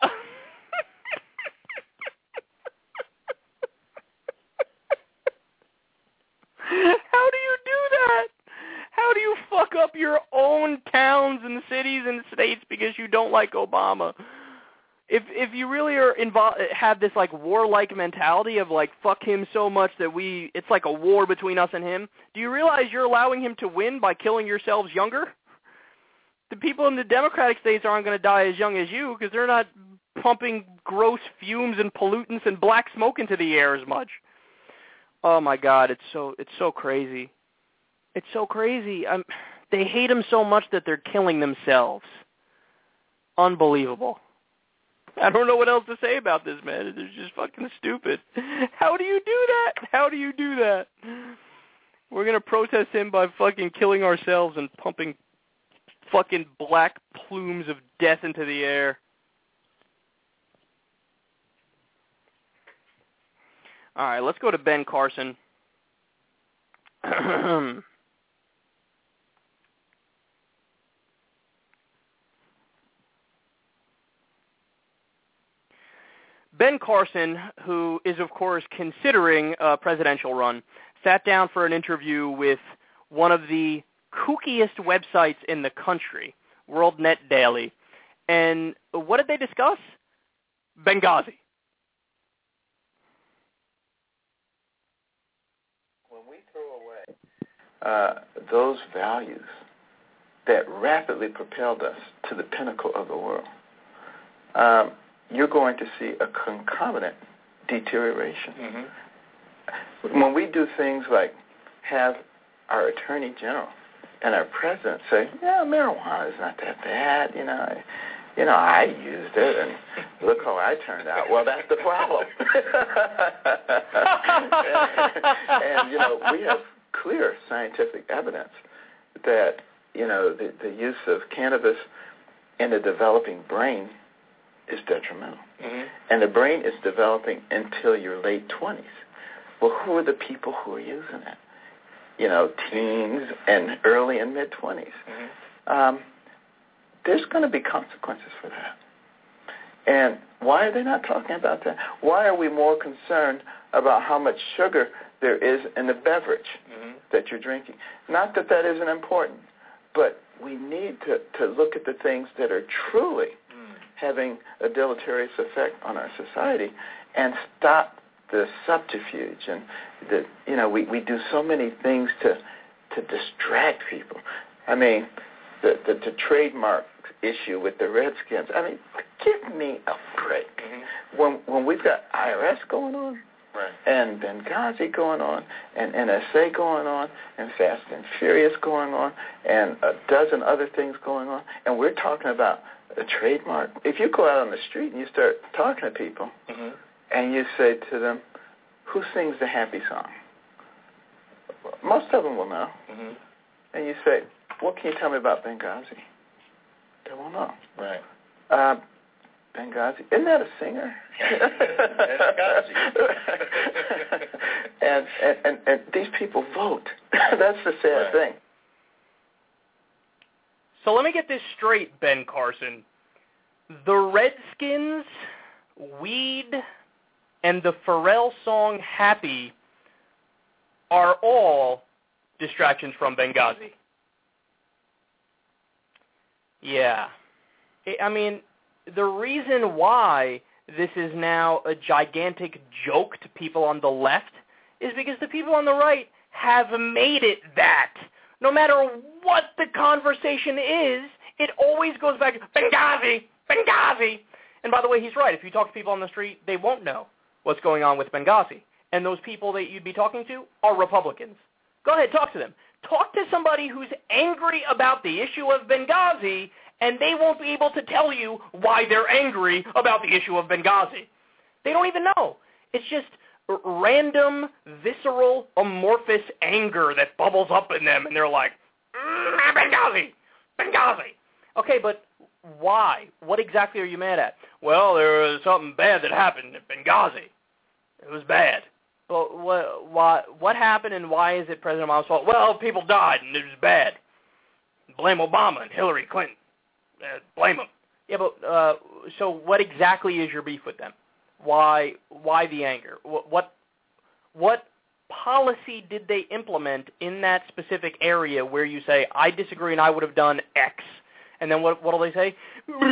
How do you do that? How do you fuck up your own towns and cities and states because you don't like Obama? If if you really are involved, have this like warlike mentality of like fuck him so much that we it's like a war between us and him, do you realize you're allowing him to win by killing yourselves younger? The people in the Democratic states aren't going to die as young as you because they're not pumping gross fumes and pollutants and black smoke into the air as much. Oh my God, it's so it's so crazy. It's so crazy. I'm, they hate him so much that they're killing themselves. Unbelievable. I don't know what else to say about this, man. It's just fucking stupid. How do you do that? How do you do that? We're going to protest him by fucking killing ourselves and pumping fucking black plumes of death into the air. All right, let's go to Ben Carson. Ben Carson, who is, of course, considering a presidential run, sat down for an interview with one of the kookiest websites in the country, World Net Daily. And what did they discuss? Benghazi. When we throw away uh, those values that rapidly propelled us to the pinnacle of the world, um, you're going to see a concomitant deterioration. Mm-hmm. When we do things like have our Attorney General and our President say, yeah, marijuana is not that bad, you know, I, you know, I used it, and look how I turned out. Well, that's the problem. and, and, you know, we have clear scientific evidence that, you know, the, the use of cannabis in the developing brain is detrimental. Mm-hmm. And the brain is developing until your late twenties. Well, who are the people who are using it? You know, teens and early and mid-twenties. Mm-hmm. Um, there's going to be consequences for that. And why are they not talking about that? Why are we more concerned about how much sugar there is in the beverage mm-hmm. that you're drinking? Not that that isn't important, but we need to, to look at the things that are truly mm. having a deleterious effect on our society and stop the subterfuge. And, the, you know, we, we do so many things to to distract people. I mean, the, the, the trademark issue with the Redskins, I mean, give me a break. Mm-hmm. When when we've got I R S going on, right, and Benghazi going on, and N S A going on, and Fast and Furious going on, and a dozen other things going on, and we're talking about a trademark. If you go out on the street and you start talking to people, mm-hmm. and you say to them, who sings the happy song? Most of them will know. Mm-hmm. And you say, what can you tell me about Benghazi? They won't know. Right. Uh, Benghazi. Isn't that a singer? and, and, and, and these people vote. That's the sad right. thing. So let me get this straight, Ben Carson. The Redskins, weed, and the Pharrell song Happy are all distractions from Benghazi. Yeah. I mean, the reason why this is now a gigantic joke to people on the left is because the people on the right have made it that. No matter what the conversation is, it always goes back to Benghazi, Benghazi. And by the way, he's right. If you talk to people on the street, they won't know what's going on with Benghazi. And those people that you'd be talking to are Republicans. Go ahead, talk to them. Talk to somebody who's angry about the issue of Benghazi and they won't be able to tell you why they're angry about the issue of Benghazi. They don't even know. It's just r- random, visceral, amorphous anger that bubbles up in them, and they're like, mm, Benghazi, Benghazi. Okay, but why? What exactly are you mad at? Well, there was something bad that happened at Benghazi. It was bad. Well, what, what, what happened, and why is it President Obama's fault? Well, people died, and it was bad. Blame Obama and Hillary Clinton. Uh, blame them. Yeah, but uh, so what exactly is your beef with them? Why why the anger? What, what what policy did they implement in that specific area where you say, I disagree and I would have done X? And then what what will they say?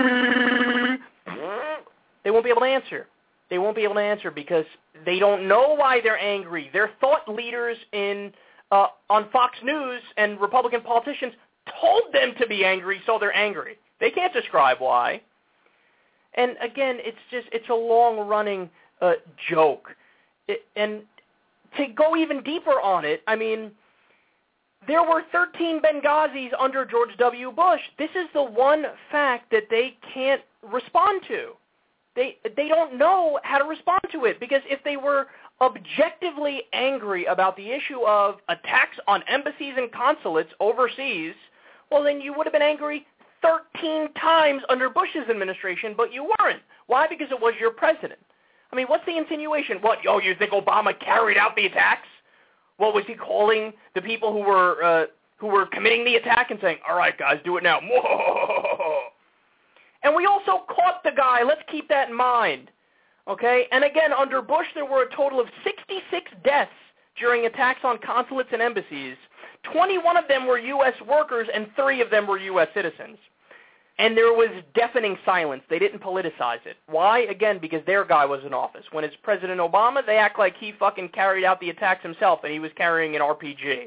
They won't be able to answer. They won't be able to answer because they don't know why they're angry. Their thought leaders in uh, on Fox News and Republican politicians told them to be angry, so they're angry. They can't describe why. And again, it's just, it's a long-running uh, joke. It, and to go even deeper on it, I mean, there were thirteen Benghazis under George W. Bush. This is the one fact that they can't respond to. They they don't know how to respond to it, because if they were objectively angry about the issue of attacks on embassies and consulates overseas, well, then you would have been angry thirteen times under Bush's administration, but you weren't. Why? Because it was your president. I mean, what's the insinuation? What, oh, you think Obama carried out the attacks? What, was he calling the people who were uh, who were committing the attack and saying, all right, guys, do it now? And we also caught the guy. Let's keep that in mind. Okay? And again, under Bush, there were a total of sixty-six deaths during attacks on consulates and embassies. twenty-one of them were U S workers, and three of them were U S citizens. And there was deafening silence. They didn't politicize it. Why? Again, because their guy was in office. When it's President Obama, they act like he fucking carried out the attacks himself, and he was carrying an R P G.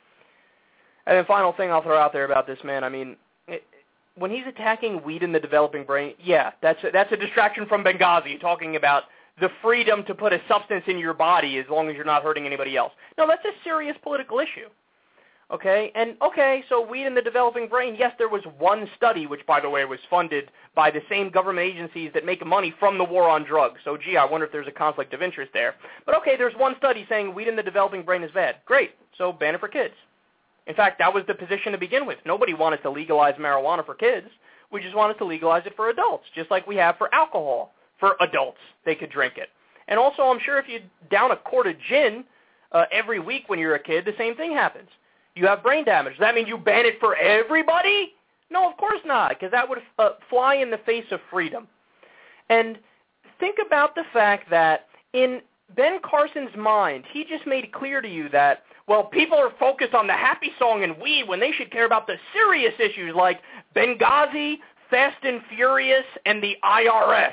And then final thing I'll throw out there about this man, I mean, it, when he's attacking weed in the developing brain, yeah, that's a, that's a distraction from Benghazi, talking about the freedom to put a substance in your body as long as you're not hurting anybody else. No, that's a serious political issue. Okay, and okay, so weed in the developing brain, yes, there was one study, which, by the way, was funded by the same government agencies that make money from the war on drugs. So, gee, I wonder if there's a conflict of interest there. But okay, there's one study saying weed in the developing brain is bad. Great, so ban it for kids. In fact, that was the position to begin with. Nobody wanted to legalize marijuana for kids. We just wanted to legalize it for adults, just like we have for alcohol. For adults, they could drink it. And also, I'm sure if you down a quart of gin uh, every week when you're a kid, the same thing happens. You have brain damage. Does that mean you ban it for everybody? No, of course not, because that would uh, fly in the face of freedom. And think about the fact that in Ben Carson's mind, he just made clear to you that, well, people are focused on the happy song and weed when they should care about the serious issues like Benghazi, Fast and Furious, and the I R S.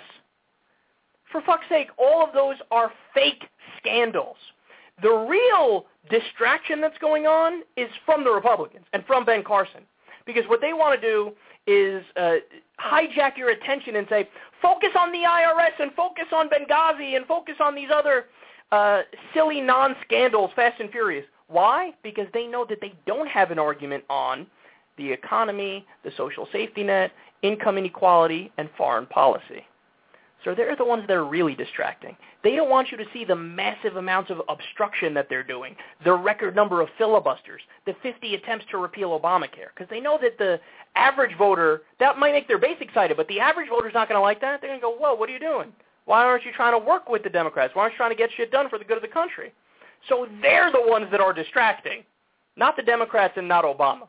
For fuck's sake, all of those are fake scandals. The real distraction that's going on is from the Republicans and from Ben Carson, because what they want to do is uh, hijack your attention and say, focus on the I R S and focus on Benghazi and focus on these other uh, silly non-scandals, Fast and Furious. Why? Because they know that they don't have an argument on the economy, the social safety net, income inequality, and foreign policy. So they're the ones that are really distracting. They don't want you to see the massive amounts of obstruction that they're doing, the record number of filibusters, the fifty attempts to repeal Obamacare, because they know that the average voter, that might make their base excited, but the average voter's not going to like that. They're going to go, whoa, what are you doing? Why aren't you trying to work with the Democrats? Why aren't you trying to get shit done for the good of the country? So they're the ones that are distracting, not the Democrats and not Obama.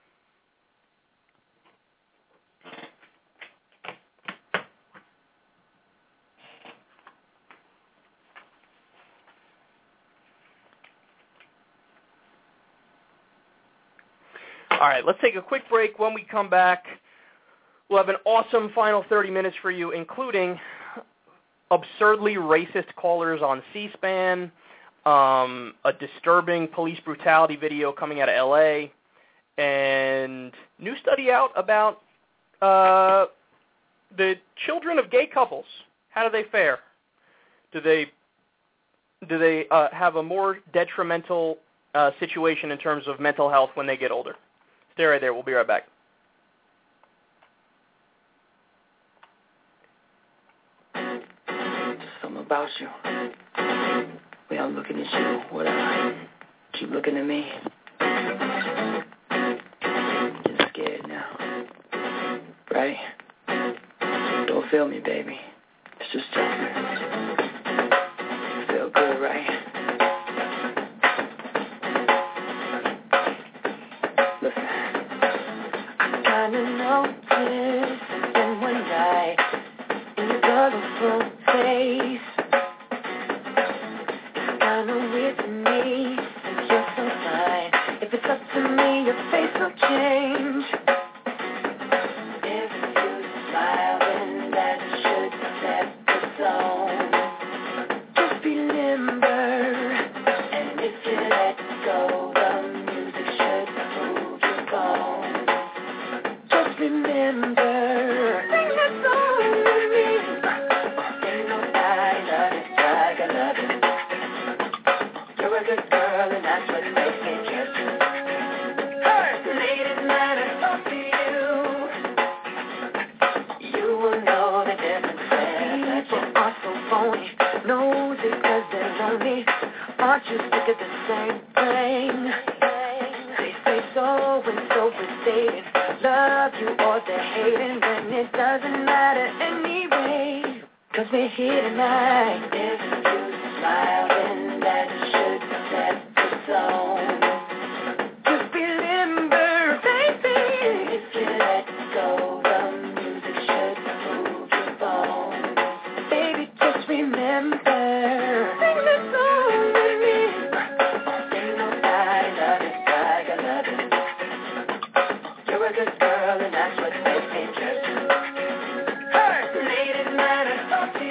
All right, let's take a quick break. When we come back, we'll have an awesome final thirty minutes for you, including absurdly racist callers on C-SPAN, um, a disturbing police brutality video coming out of L A, and new study out about uh, the children of gay couples. How do they fare? Do they do they uh, have a more detrimental uh, situation in terms of mental health when they get older? Stay right there. We'll be right back. about you. Way I'm looking at you, what am I? Keep looking at me. Just scared now. Right? Don't feel me, baby. It's just Justin. Feel good, right? Listen. I kinda noticed something one night in your colorful face. It's kinda weird to me since you're so fine. If it's up to me, your face will change. If you smile, then that should set the tone. Just be limber, and if you let go, the music should move your bones. Just remember, sing that song with me. Ain't nobody love it like I love it. You're a good girl, and that's what makes me trust you. Hey! Late at night, I talk to you. You will know the difference when people are so phony. Nosy cause they're lonely. Aren't you sick of the same thing? They say so and so is dating. Love you or they're hating, and it doesn't matter anyway. Cause we're here tonight. If you smile, then that should set the tone. Just be limber, baby. If you let go, the music should move your bones. Baby, just remember, sing this song with me. Ain't nobody love it like I love it. You're a good girl, and that's what makes me trust you. Hey! Late at night, I talk to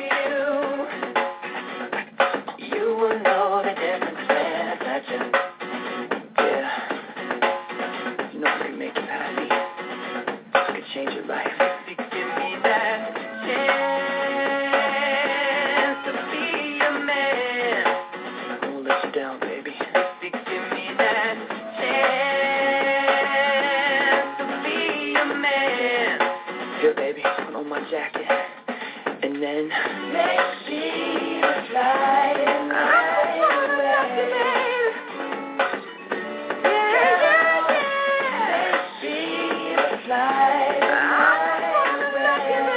you. You will know the difference when I touch you. Yeah. You know I can make you happy. I can change your life. If you give me that chance to be a man, I won't let you down, baby. If you give me that chance to be a man. Here, baby, put on my jacket. And then make she fly and I wanna love you, baby. Yeah, yeah, yeah. Make she fly and I wanna love you,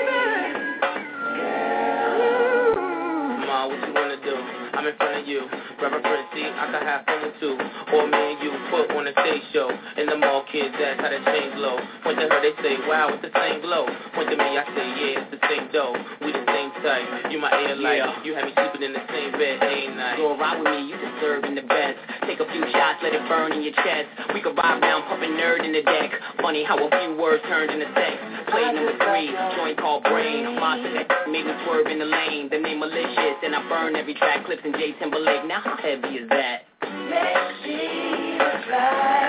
baby. Girl. Ma, what you wanna do? I'm in front of you. Grab a Frenzy, I can have fun with two. Or me and you put on a stage show. And the mall kids ask how that chain glow. Point to her, they say, wow, it's the same glow. Point to me, I say, yeah, it's the same dough. We the same type. You my air light. Yeah. You had me sleeping in the same bed, ain't night. Go ride with me, you deserving the best. Take a few shots, let it burn in your chest. We could vibe down, pumping nerd in the deck. Funny how a few words turned into sex. Play number three, joint called Brain. Monster that made me swerve in the lane. The name malicious, and I burn every track. Clips in J Timberlake. Now how heavy is that? Make she fly.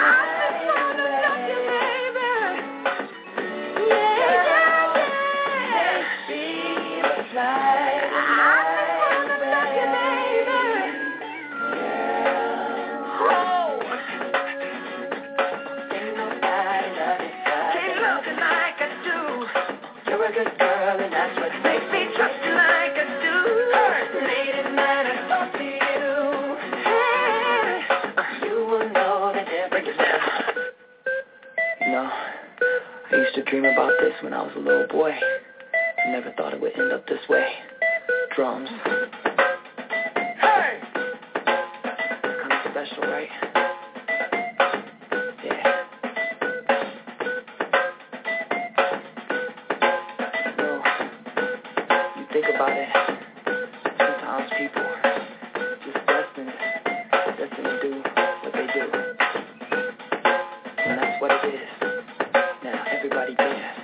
You're a good girl, and that's what makes me trust you like I do. Late at night, I talk to you. Hey, you will know the difference now. You know, I used to dream about this when I was a little boy. I never thought it would end up this way. Drums. Hey! Kind of special, right? Think about it. Sometimes people just destined, destined to do what they do. And that's what it is. Now everybody dance.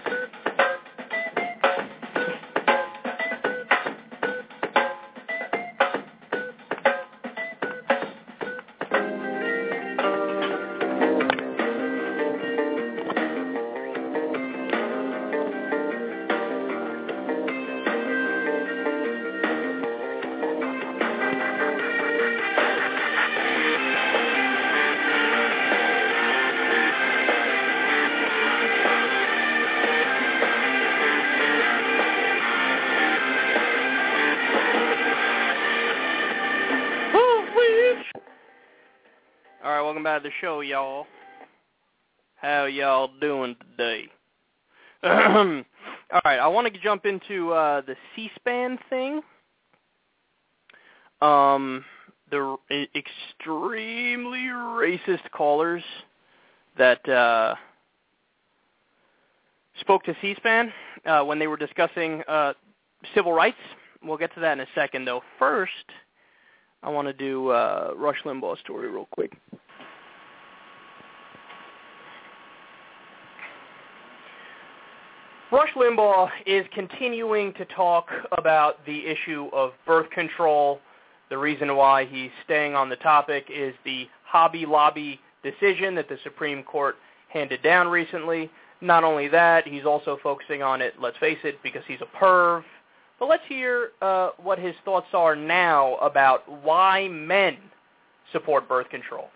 All right, welcome back to the show, y'all. How y'all doing today? All right, I want to jump into uh, the C-SPAN thing. Um, the extremely racist callers that uh, spoke to C-SPAN uh, when they were discussing uh, civil rights. We'll get to that in a second, though. First, I want to do uh, Rush Limbaugh's story real quick. Rush Limbaugh is continuing to talk about the issue of birth control. The reason why he's staying on the topic is the Hobby Lobby decision that the Supreme Court handed down recently. Not only that, he's also focusing on it, let's face it, because he's a perv. But let's hear uh, what his thoughts are now about why men support birth control.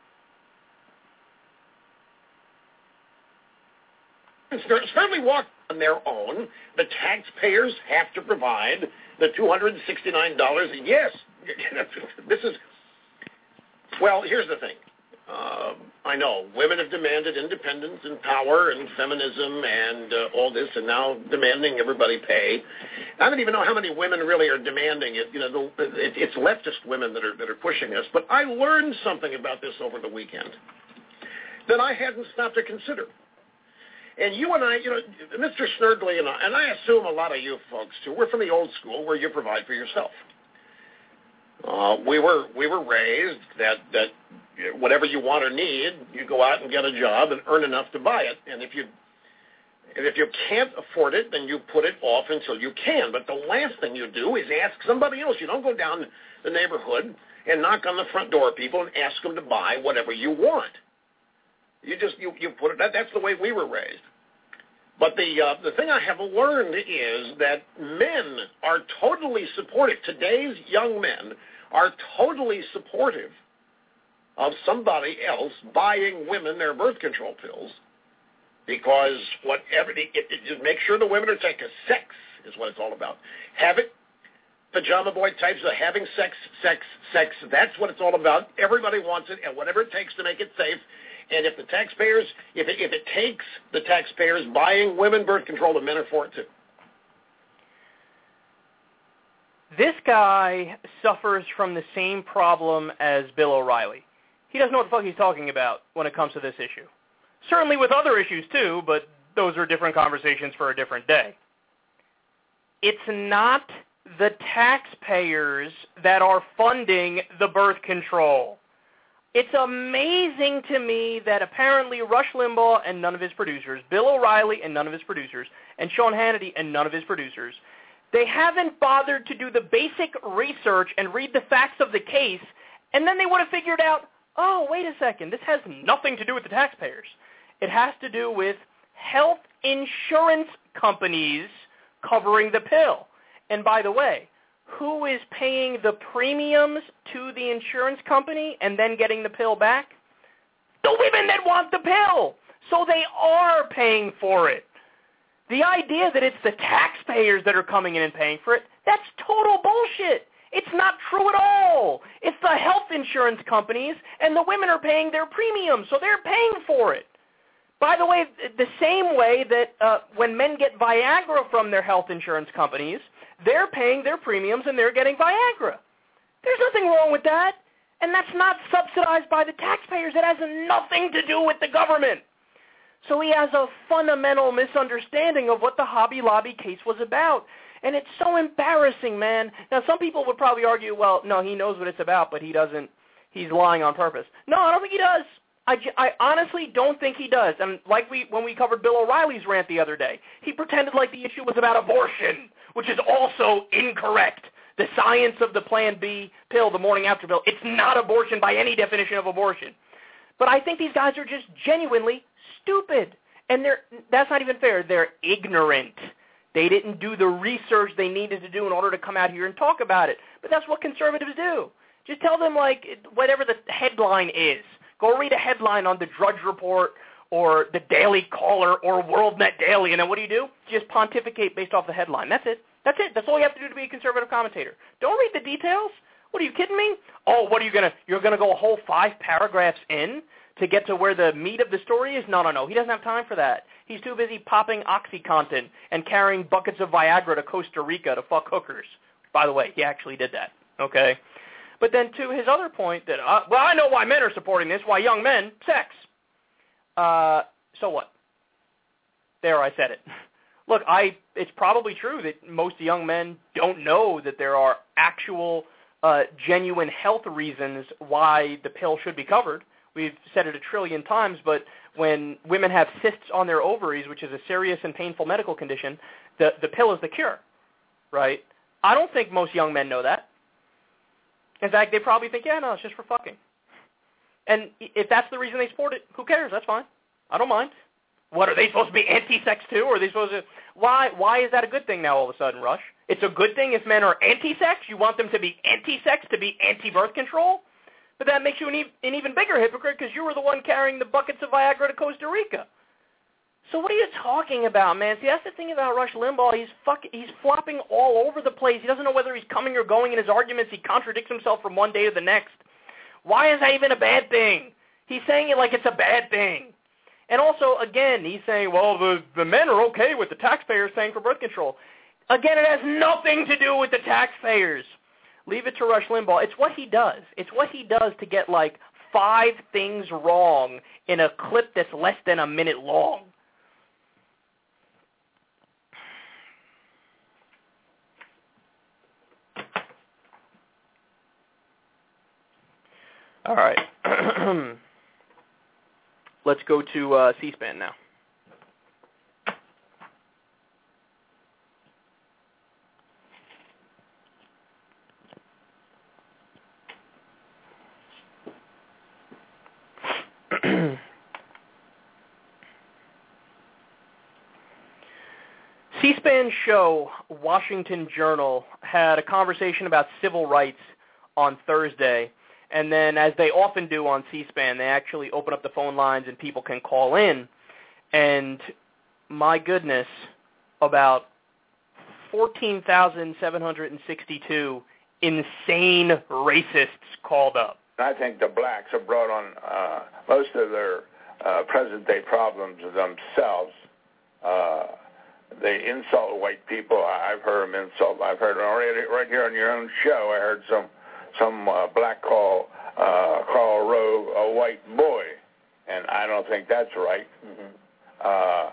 Certainly walk on their own. The taxpayers have to provide the two hundred sixty-nine dollars. Yes, this is, well, here's the thing. Uh, I know women have demanded independence and power and feminism and uh, all this, and now demanding everybody pay. I don't even know how many women really are demanding it. You know, the, it, it's leftist women that are that are pushing this. But I learned something about this over the weekend that I hadn't stopped to consider. And you and I, you know, Mister Snerdley and I, and I assume a lot of you folks too, we're from the old school where you provide for yourself. Uh, we were we were raised that that whatever you want or need, you go out and get a job and earn enough to buy it. And if you and if you can't afford it, then you put it off until you can. But the last thing you do is ask somebody else. You don't go down the neighborhood and knock on the front door of people and ask them to buy whatever you want. You just you, you put it. That, that's the way we were raised. But the uh, the thing I have learned is that men are totally supportive. Today's young men are totally supportive of somebody else buying women their birth control pills, because whatever it, it, it just make sure the women are taking sex is what it's all about. Have it. Pajama boy types of having sex, sex, sex. That's what it's all about. Everybody wants it, and whatever it takes to make it safe. And if the taxpayers, if it, if it takes the taxpayers buying women birth control, the men are for it too. This guy suffers from the same problem as Bill O'Reilly. He doesn't know what the fuck he's talking about when it comes to this issue. Certainly with other issues too, but those are different conversations for a different day. It's not the taxpayers that are funding the birth control. It's amazing to me that apparently Rush Limbaugh and none of his producers, Bill O'Reilly and none of his producers, and Sean Hannity and none of his producers, they haven't bothered to do the basic research and read the facts of the case, and then they would have figured out, oh, wait a second, this has nothing to do with the taxpayers. It has to do with health insurance companies covering the pill. And by the way, who is paying the premiums to the insurance company and then getting the pill back? The women that want the pill. So they are paying for it. The idea that it's the taxpayers that are coming in and paying for it, that's total bullshit. It's not true at all. It's the health insurance companies, and the women are paying their premiums, so they're paying for it. By the way, the same way that uh, when men get Viagra from their health insurance companies, they're paying their premiums and they're getting Viagra. There's nothing wrong with that, and that's not subsidized by the taxpayers. It has nothing to do with the government. So he has a fundamental misunderstanding of what the Hobby Lobby case was about, and it's so embarrassing, man. Now, some people would probably argue, well, no, he knows what it's about, but he doesn't. He's lying on purpose. No, I don't think he does. I, I honestly don't think he does. And like we when we covered Bill O'Reilly's rant the other day, he pretended like the issue was about abortion, which is also incorrect. The science of the Plan B pill, the morning after pill, it's not abortion by any definition of abortion. But I think these guys are just genuinely stupid. And they're that's not even fair. They're ignorant. They didn't do the research they needed to do in order to come out here and talk about it. But that's what conservatives do. Just tell them, like, whatever the headline is. Go read a headline on the Drudge Report or the Daily Caller or WorldNet Daily, and then what do you do? Just pontificate based off the headline. That's it. That's it. That's all you have to do to be a conservative commentator. Don't read the details. What, are you kidding me? Oh, what are you going to, you're going to go a whole five paragraphs in to get to where the meat of the story is? No, no, no. He doesn't have time for that. He's too busy popping OxyContin and carrying buckets of Viagra to Costa Rica to fuck hookers. By the way, he actually did that, okay? But then to his other point that, uh, well, I know why men are supporting this, why young men, sex. Uh, so what? There, I said it. Look, I it's probably true that most young men don't know that there are actual uh, genuine health reasons why the pill should be covered. We've said it a trillion times, but when women have cysts on their ovaries, which is a serious and painful medical condition, the, the pill is the cure, right? I don't think most young men know that. In fact, they probably think, yeah, no, it's just for fucking. And if that's the reason they support it, who cares? That's fine. I don't mind. What, are they supposed to be anti-sex too? Or are they supposed to... Why Why is that a good thing now all of a sudden, Rush? It's a good thing if men are anti-sex? You want them to be anti-sex, to be anti-birth control? But that makes you an, e- an even bigger hypocrite because you were the one carrying the buckets of Viagra to Costa Rica. So what are you talking about, man? See, that's the thing about Rush Limbaugh. He's fuck, he's flopping all over the place. He doesn't know whether he's coming or going in his arguments. He contradicts himself from one day to the next. Why is that even a bad thing? He's saying it like it's a bad thing. And also, again, he's saying, well, the, the men are okay with the taxpayers paying for birth control. Again, it has nothing to do with the taxpayers. Leave it to Rush Limbaugh. It's what he does. It's what he does to get, like, five things wrong in a clip that's less than a minute long. All right. Let's go to uh, C-SPAN now. C-SPAN show, Washington Journal, had a conversation about civil rights on Thursday. And then, as they often do on C-SPAN, they actually open up the phone lines and people can call in. And my goodness, about fourteen thousand seven hundred sixty-two insane racists called up. I think the blacks have brought on uh, most of their uh, present-day problems themselves. Uh, they insult white people. I've heard them insult. I've heard already right here on your own show. I heard some. Some uh, black call uh, Karl Rove a white boy, and I don't think that's right. Mm-hmm. Uh,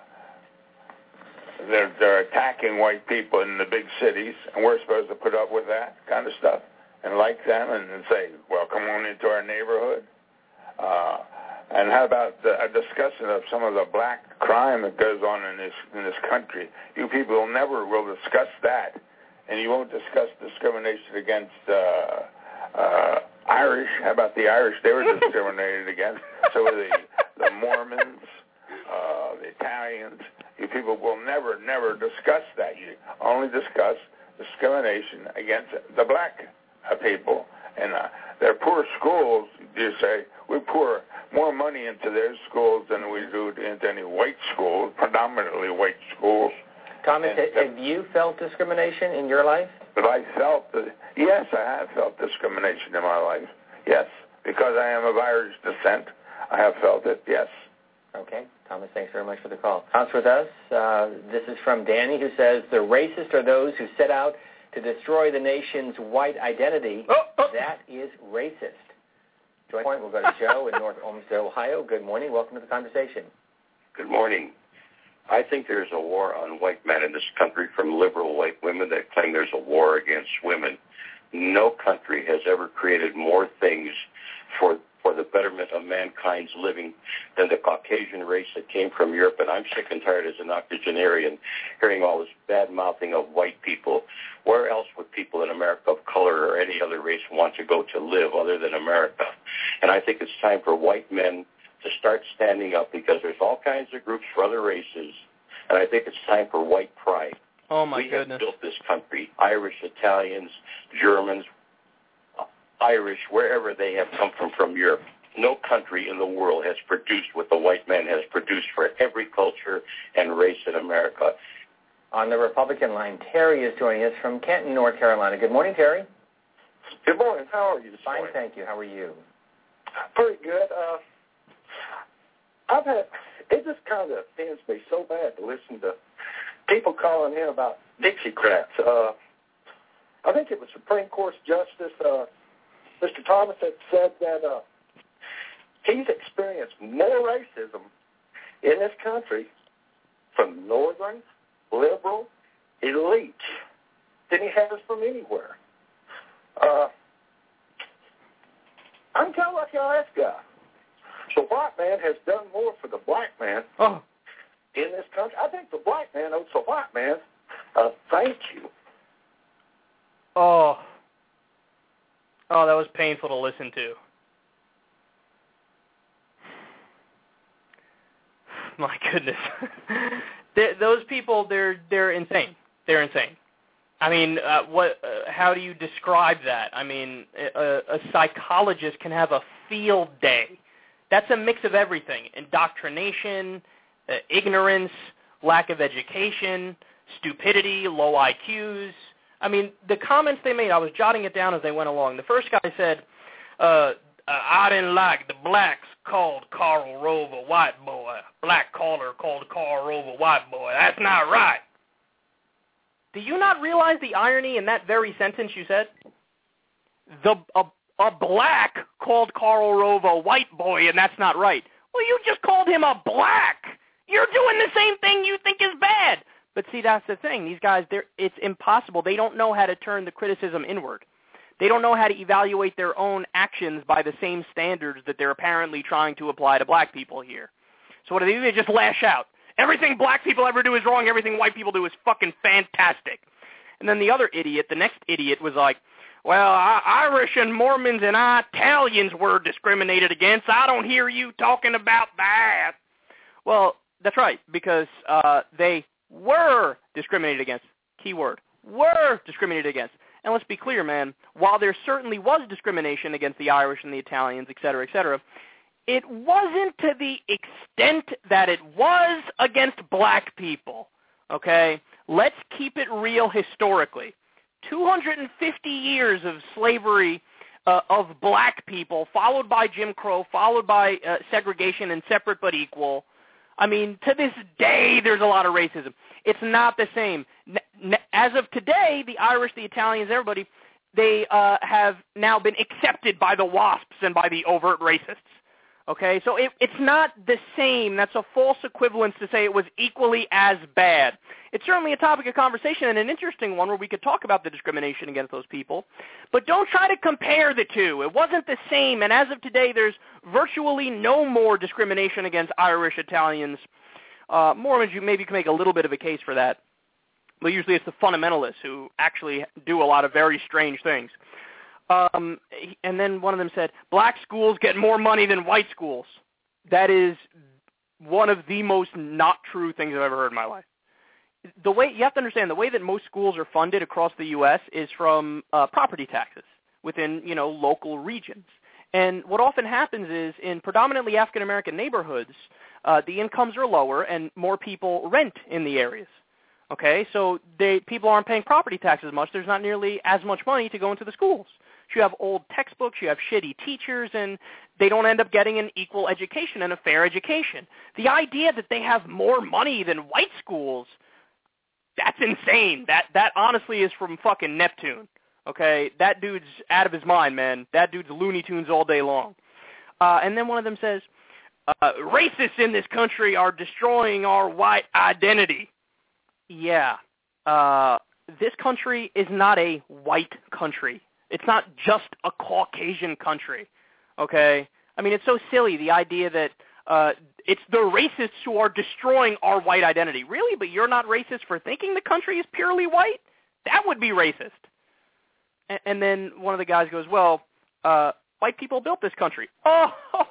they're they're attacking white people in the big cities, and we're supposed to put up with that kind of stuff and like them and, and say, well, come on into our neighborhood. Uh, and how about the, a discussion of some of the black crime that goes on in this in this country? You people never will discuss that, and you won't discuss discrimination against. Uh, Uh, Irish, how about the Irish? They were discriminated against. So were the, the Mormons, uh, the Italians. You people will never, never discuss that. You only discuss discrimination against the black uh, people. And uh, their poor schools, you say, we pour more money into their schools than we do into any white schools, predominantly white schools. Thomas, and, have you felt discrimination in your life? But I felt, the, yes, I have felt discrimination in my life. Yes, because I am of Irish descent, I have felt it, yes. Okay. Thomas, thanks very much for the call. House with us. Uh, this is from Danny, who says, the racist are those who set out to destroy the nation's white identity. Oh, oh. That is racist. Joint point, we'll go to Joe in North Olmsted, Ohio. Good morning. Welcome to the conversation. Good morning. I think there's a war on white men in this country from liberal white women that claim there's a war against women. No country has ever created more things for for the betterment of mankind's living than the Caucasian race that came from Europe. And I'm sick and tired as an octogenarian hearing all this bad-mouthing of white people. Where else would people in America of color or any other race want to go to live other than America? And I think it's time for white men to start standing up because there's all kinds of groups for other races, and I think it's time for white pride. Oh, my we goodness. We have built this country, Irish, Italians, Germans, Irish, wherever they have come from from Europe. No country in the world has produced what the white man has produced for every culture and race in America. On the Republican line, Terry is joining us from Canton, North Carolina. Good morning, Terry. Good morning. How are you this Fine, morning? thank you. How are you? Pretty good. Uh, I've had, it just kind of pains me so bad to listen to people calling in about Dixiecrats. Uh, I think it was Supreme Court Justice uh, Mister Thomas that said that uh, he's experienced more racism in this country from northern, liberal, elites than he has from anywhere. Uh, I'm kind of like y'all this guy. The white man has done more for the black man oh. in this country. I think the black man owes the white man a thank you. Oh. Oh, that was painful to listen to. My goodness. Those people, they're they're insane. They're insane. I mean, uh, what? Uh, how do you describe that? I mean, a, a psychologist can have a field day. That's a mix of everything: indoctrination, uh, ignorance, lack of education, stupidity, low I Qs. I mean, the comments they made, I was jotting it down as they went along. The first guy said, uh, I didn't like the blacks called Karl Rove a white boy. Black caller called Karl Rove a white boy. That's not right. Do you not realize the irony in that very sentence you said? The a, a black called Karl Rove a white boy, and that's not right. Well, you just called him a black. You're doing the same thing you think is bad. But see, that's the thing. These guys, they're, it's impossible. They don't know how to turn the criticism inward. They don't know how to evaluate their own actions by the same standards that they're apparently trying to apply to black people here. So what do they do? They just lash out. Everything black people ever do is wrong. Everything white people do is fucking fantastic. And then the other idiot, the next idiot, was like, well, Irish and Mormons and Italians were discriminated against. I don't hear you talking about that. Well, that's right, because uh, they were discriminated against. Keyword. Were discriminated against. And let's be clear, man, while there certainly was discrimination against the Irish and the Italians, et cetera, et cetera, it wasn't to the extent that it was against black people, okay? Let's keep it real historically. two hundred fifty years of slavery uh, of black people, followed by Jim Crow, followed by uh, segregation and separate but equal. I mean, to this day, there's a lot of racism. It's not the same. As of today, the Irish, the Italians, everybody, they uh, have now been accepted by the WASPs and by the overt racists. Okay, so it, it's not the same. That's a false equivalence to say it was equally as bad. It's certainly a topic of conversation and an interesting one where we could talk about the discrimination against those people. But don't try to compare the two. It wasn't the same, and as of today, there's virtually no more discrimination against Irish, Italians. Uh, Mormons, you maybe can make a little bit of a case for that. But usually it's the fundamentalists who actually do a lot of very strange things. Um, and then one of them said, black schools get more money than white schools. That is one of the most not true things I've ever heard in my life. The way you have to understand, the way that most schools are funded across the U S is from uh, property taxes within, you know, local regions. And what often happens is in predominantly African-American neighborhoods, uh, the incomes are lower and more people rent in the areas. Okay, so they, people aren't paying property taxes much. There's not nearly as much money to go into the schools. You have old textbooks, you have shitty teachers, and they don't end up getting an equal education and a fair education. The idea that they have more money than white schools, that's insane. That that honestly is from fucking Neptune. Okay, that dude's out of his mind, man. That dude's Looney Tunes all day long. Uh, and then one of them says, uh, racists in this country are destroying our white identity. Yeah, uh, this country is not a white country. It's not just a Caucasian country, okay? I mean, it's so silly, the idea that uh, it's the racists who are destroying our white identity. Really? But you're not racist for thinking the country is purely white? That would be racist. And, and then one of the guys goes, well, uh, white people built this country. Oh,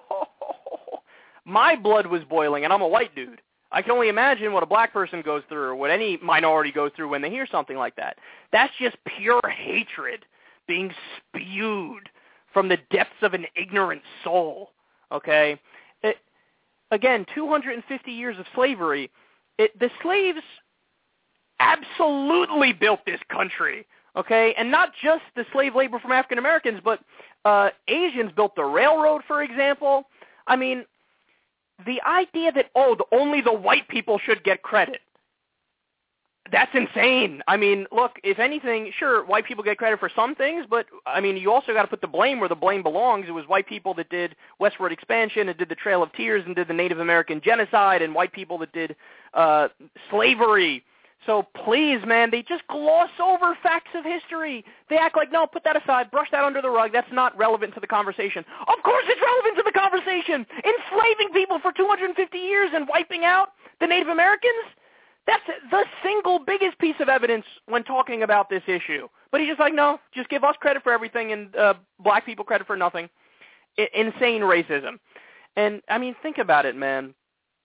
my blood was boiling, and I'm a white dude. I can only imagine what a black person goes through or what any minority goes through when they hear something like that. That's just pure hatred being spewed from the depths of an ignorant soul, okay? It, again, two hundred fifty years of slavery, it, the slaves absolutely built this country, okay? And not just the slave labor from African Americans, but uh, Asians built the railroad, for example. I mean, the idea that, oh, the, only the white people should get credit, that's insane. I mean, look, if anything, sure, white people get credit for some things, but, I mean, you also got to put the blame where the blame belongs. It was white people that did westward expansion and did the Trail of Tears and did the Native American genocide, and white people that did uh, slavery. So please, man, they just gloss over facts of history. They act like, no, put that aside, brush that under the rug. That's not relevant to the conversation. Of course it's relevant to the conversation. Enslaving people for two hundred fifty years and wiping out the Native Americans? That's the single biggest piece of evidence when talking about this issue. But he's just like, no, just give us credit for everything and uh, black people credit for nothing. I- insane racism. And, I mean, think about it, man.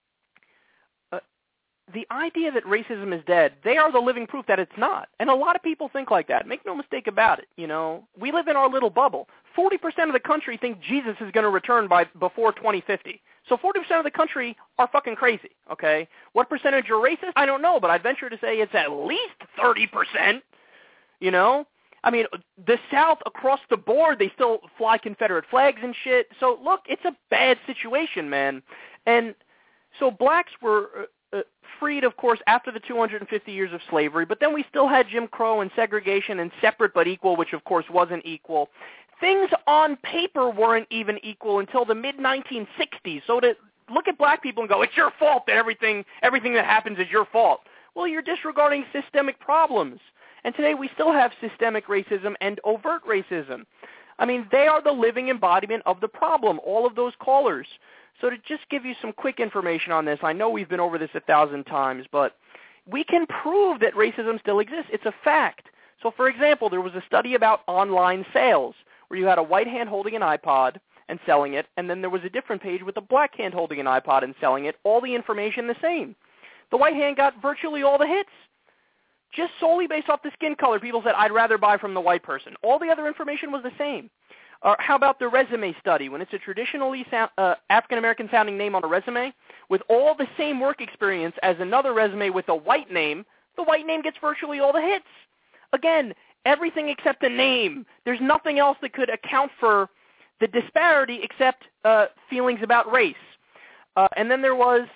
Uh, the idea that racism is dead, they are the living proof that it's not. And a lot of people think like that. Make no mistake about it, you know. We live in our little bubble. forty percent of the country think Jesus is going to return by before twenty fifty. So forty percent of the country are fucking crazy, okay? What percentage are racist? I don't know, but I'd venture to say it's at least thirty percent, you know? I mean, the South, across the board, they still fly Confederate flags and shit. So, look, it's a bad situation, man. And so blacks were uh, freed, of course, after the two hundred fifty years of slavery, but then we still had Jim Crow and segregation and separate but equal, which, of course, wasn't equal. Things on paper weren't even equal until the mid nineteen sixties. So to look at black people and go, it's your fault that everything everything that happens is your fault. Well, you're disregarding systemic problems. And today we still have systemic racism and overt racism. I mean, they are the living embodiment of the problem, all of those callers. So to just give you some quick information on this, I know we've been over this a thousand times, but we can prove that racism still exists. It's a fact. So, for example, there was a study about online sales, where you had a white hand holding an iPod and selling it, and then there was a different page with a black hand holding an iPod and selling it, all the information the same. The white hand got virtually all the hits, just solely based off the skin color. People said, I'd rather buy from the white person. All the other information was the same. Or how about the resume study? When it's a traditionally sound, uh, African-American sounding name on a resume, with all the same work experience as another resume with a white name, the white name gets virtually all the hits. Again, everything except the name. There's nothing else that could account for the disparity except uh, feelings about race. Uh, and then there was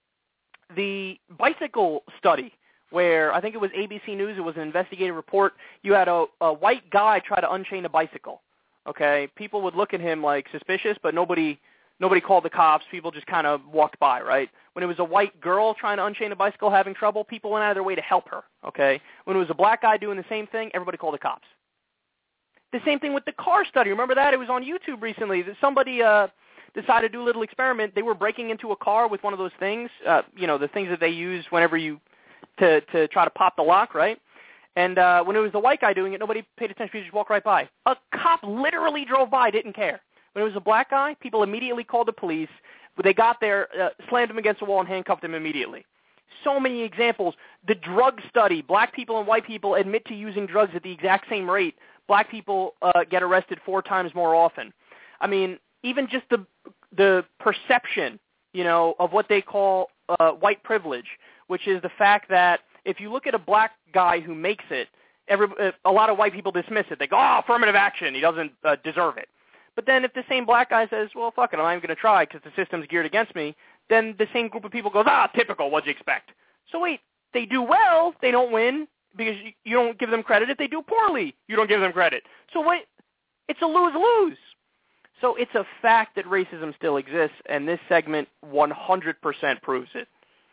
the bicycle study, where I think it was A B C News. It was an investigative report. You had a, a white guy try to unchain a bicycle. Okay, people would look at him like suspicious, but nobody nobody called the cops. People just kind of walked by, right? When it was a white girl trying to unchain a bicycle having trouble, people went out of their way to help her, okay? When it was a black guy doing the same thing, everybody called the cops. The same thing with the car study. Remember that? It was on YouTube recently. Somebody uh, decided to do a little experiment. They were breaking into a car with one of those things, uh, you know, the things that they use whenever you, to, to try to pop the lock, right? And uh, when it was the white guy doing it, nobody paid attention. People just walked right by. A cop literally drove by, didn't care. When it was a black guy, people immediately called the police. When they got there, uh, slammed him against the wall and handcuffed him immediately. So many examples. The drug study. Black people and white people admit to using drugs at the exact same rate. Black people uh, get arrested four times more often. I mean, even just the the perception, you know, of what they call uh, white privilege, which is the fact that if you look at a black guy who makes it, every, uh, a lot of white people dismiss it. They go, oh, affirmative action. He doesn't uh, deserve it. But then if the same black guy says, well, fuck it, I'm not even going to try because the system's geared against me, then the same group of people goes, ah, typical, what'd you expect? So wait, they do well, they don't win because you, you don't give them credit. If they do poorly, you don't give them credit. So wait, it's a lose-lose. So it's a fact that racism still exists, and this segment one hundred percent proves it.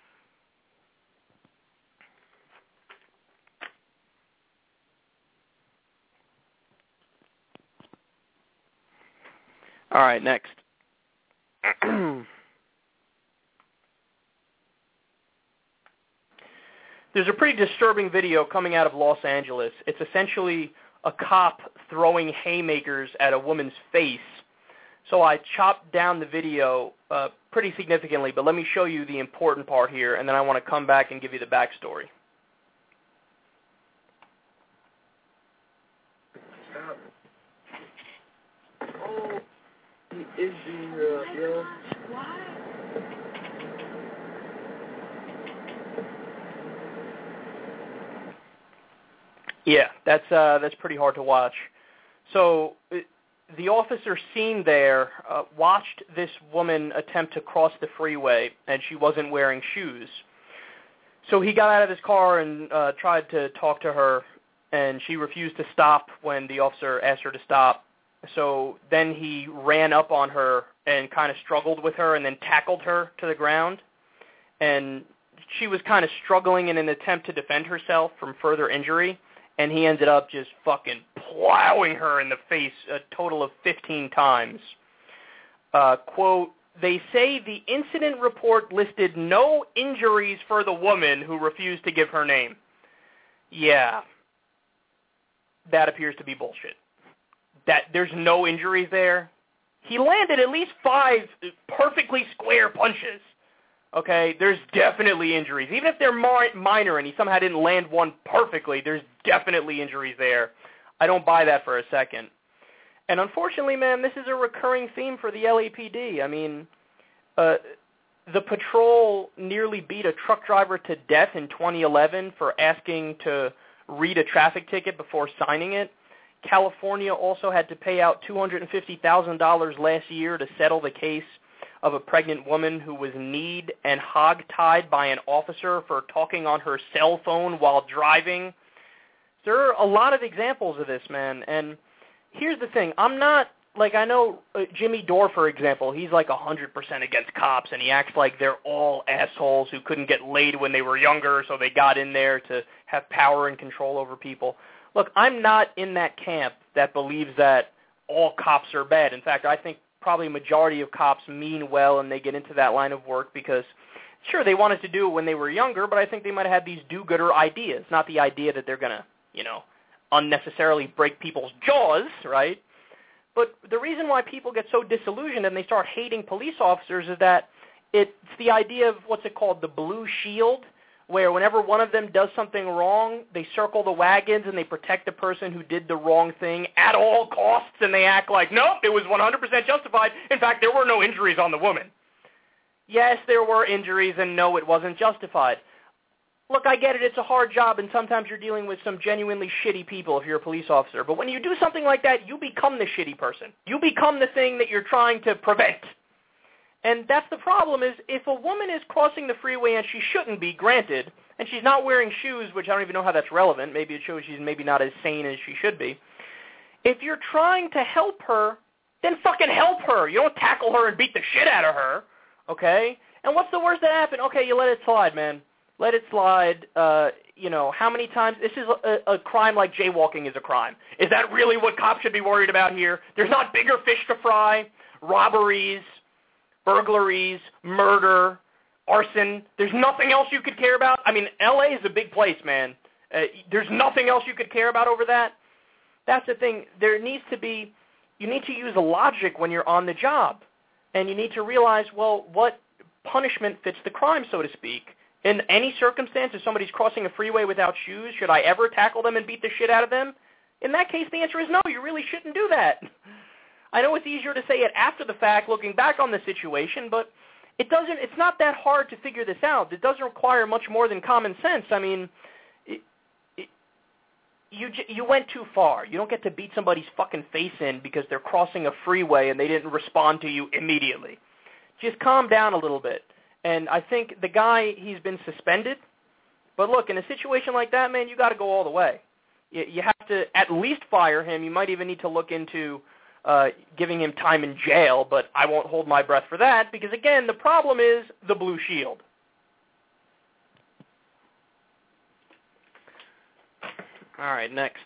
All right, next. There's a pretty disturbing video coming out of Los Angeles. It's essentially a cop throwing haymakers at a woman's face. So I chopped down the video uh, pretty significantly, but let me show you the important part here, and then I want to come back and give you the backstory. Is the, uh, yeah. Yeah, that's uh, that's pretty hard to watch. So uh, the officer seen there uh, watched this woman attempt to cross the freeway, and she wasn't wearing shoes. So he got out of his car and uh, tried to talk to her, and she refused to stop when the officer asked her to stop. So then he ran up on her and kind of struggled with her and then tackled her to the ground. And she was kind of struggling in an attempt to defend herself from further injury, and he ended up just fucking plowing her in the face a total of fifteen times. Uh, quote, they say the incident report listed no injuries for the woman who refused to give her name. Yeah, that appears to be bullshit. That there's no injuries there. He landed at least five perfectly square punches. Okay, there's definitely injuries. Even if they're mi- minor and he somehow didn't land one perfectly, there's definitely injuries there. I don't buy that for a second. And unfortunately, man, this is a recurring theme for the L A P D. I mean, uh, the patrol nearly beat a truck driver to death in twenty eleven for asking to read a traffic ticket before signing it. California also had to pay out two hundred fifty thousand dollars last year to settle the case of a pregnant woman who was kneed and hog-tied by an officer for talking on her cell phone while driving. There are a lot of examples of this, man. And here's the thing. I'm not, like, I know uh, Jimmy Dore, for example, he's like one hundred percent against cops, and he acts like they're all assholes who couldn't get laid when they were younger, so they got in there to have power and control over people. Look, I'm not in that camp that believes that all cops are bad. In fact, I think probably a majority of cops mean well and they get into that line of work because, sure, they wanted to do it when they were younger, but I think they might have had these do-gooder ideas, not the idea that they're going to, you know, unnecessarily break people's jaws, right? But the reason why people get so disillusioned and they start hating police officers is that it's the idea of what's it called, the blue shield, where whenever one of them does something wrong, they circle the wagons and they protect the person who did the wrong thing at all costs, and they act like, nope, it was one hundred percent justified. In fact, there were no injuries on the woman. Yes, there were injuries, and no, it wasn't justified. Look, I get it. It's a hard job, and sometimes you're dealing with some genuinely shitty people if you're a police officer. But when you do something like that, you become the shitty person. You become the thing that you're trying to prevent. And that's the problem is if a woman is crossing the freeway and she shouldn't be, granted, and she's not wearing shoes, which I don't even know how that's relevant. Maybe it shows she's maybe not as sane as she should be. If you're trying to help her, then fucking help her. You don't tackle her and beat the shit out of her, okay? And what's the worst that happened? Okay, you let it slide, man. Let it slide. Uh, you know, how many times? This is a, a crime like jaywalking is a crime. Is that really what cops should be worried about here? There's not bigger fish to fry. Robberies, burglaries, murder, arson. There's nothing else you could care about? I mean, L A is a big place, man. Uh, there's nothing else you could care about over that? That's the thing. There needs to be, you need to use logic when you're on the job. And you need to realize, well, what punishment fits the crime, so to speak. In any circumstance, if somebody's crossing a freeway without shoes, should I ever tackle them and beat the shit out of them? In that case, the answer is no, you really shouldn't do that. I know it's easier to say it after the fact, looking back on the situation, but it doesn't. It's not that hard to figure this out. It doesn't require much more than common sense. I mean, it, it, you you went too far. You don't get to beat somebody's fucking face in because they're crossing a freeway and they didn't respond to you immediately. Just calm down a little bit. And I think the guy, he's been suspended. But look, in a situation like that, man, you got to go all the way. You, you have to at least fire him. You might even need to look into Uh, giving him time in jail, but I won't hold my breath for that because, again, the problem is the blue shield. All right, next.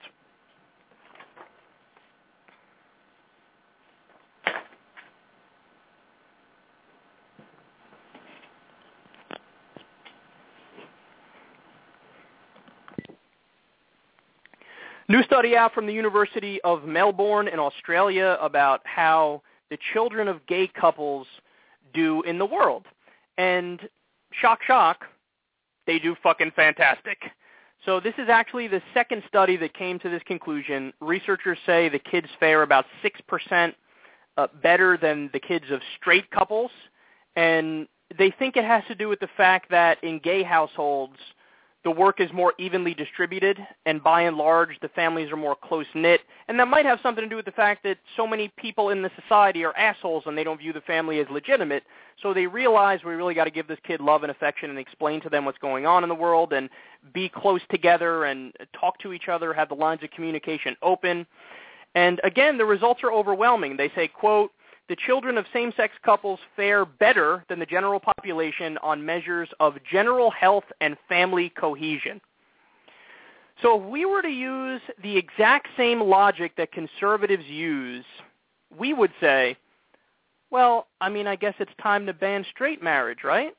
New study out from the University of Melbourne in Australia about how the children of gay couples do in the world. And shock, shock, they do fucking fantastic. So this is actually the second study that came to this conclusion. Researchers say the kids fare about six percent uh, better than the kids of straight couples. And they think it has to do with the fact that in gay households, the work is more evenly distributed, and by and large, the families are more close-knit. And that might have something to do with the fact that so many people in the society are assholes and they don't view the family as legitimate. So they realize we really got to give this kid love and affection and explain to them what's going on in the world and be close together and talk to each other, have the lines of communication open. And again, the results are overwhelming. They say, quote, the children of same-sex couples fare better than the general population on measures of general health and family cohesion. So if we were to use the exact same logic that conservatives use, we would say, well, I mean, I guess it's time to ban straight marriage, right?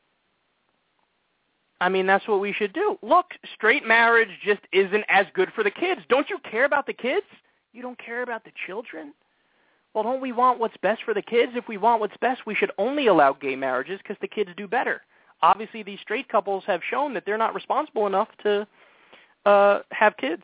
I mean, that's what we should do. Look, straight marriage just isn't as good for the kids. Don't you care about the kids? You don't care about the children? Well, don't we want what's best for the kids? If we want what's best, we should only allow gay marriages because the kids do better. Obviously, these straight couples have shown that they're not responsible enough to uh, have kids.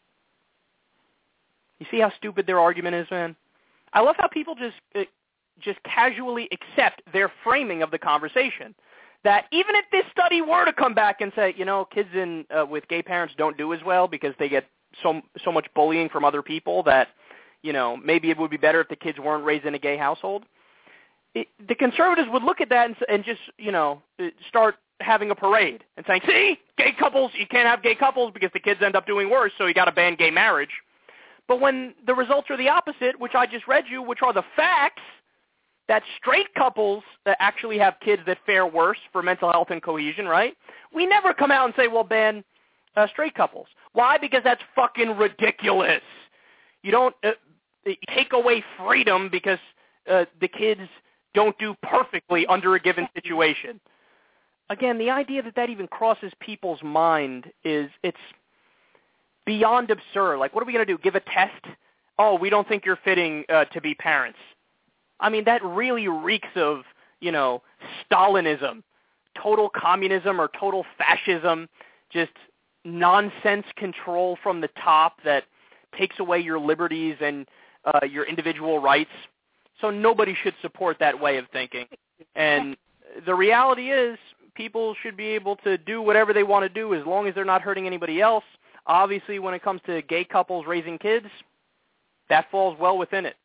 You see how stupid their argument is, man? I love how people just uh, just casually accept their framing of the conversation. That even if this study were to come back and say, you know, kids in uh, with gay parents don't do as well because they get so so much bullying from other people that, you know, maybe it would be better if the kids weren't raised in a gay household. It, the conservatives would look at that and, and just, you know, start having a parade and saying, see, gay couples, you can't have gay couples because the kids end up doing worse, so you got to ban gay marriage. But when the results are the opposite, which I just read you, which are the facts, that straight couples that actually have kids that fare worse for mental health and cohesion, right? We never come out and say, well, ban uh, straight couples. Why? Because that's fucking ridiculous. You don't uh, take away freedom because uh, the kids don't do perfectly under a given situation. Again, the idea that that even crosses people's mind is, it's beyond absurd. Like, what are we going to do, give a test? Oh, we don't think you're fitting uh, to be parents. I mean, that really reeks of, you know, Stalinism, total communism or total fascism, just nonsense control from the top that takes away your liberties and uh, your individual rights. So nobody should support that way of thinking. And the reality is people should be able to do whatever they want to do as long as they're not hurting anybody else. Obviously, when it comes to gay couples raising kids, that falls well within it.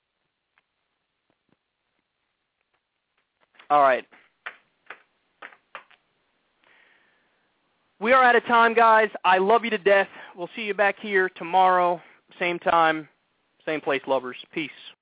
All right. We are out of time, guys. I love you to death. We'll see you back here tomorrow, same time, same place, lovers. Peace.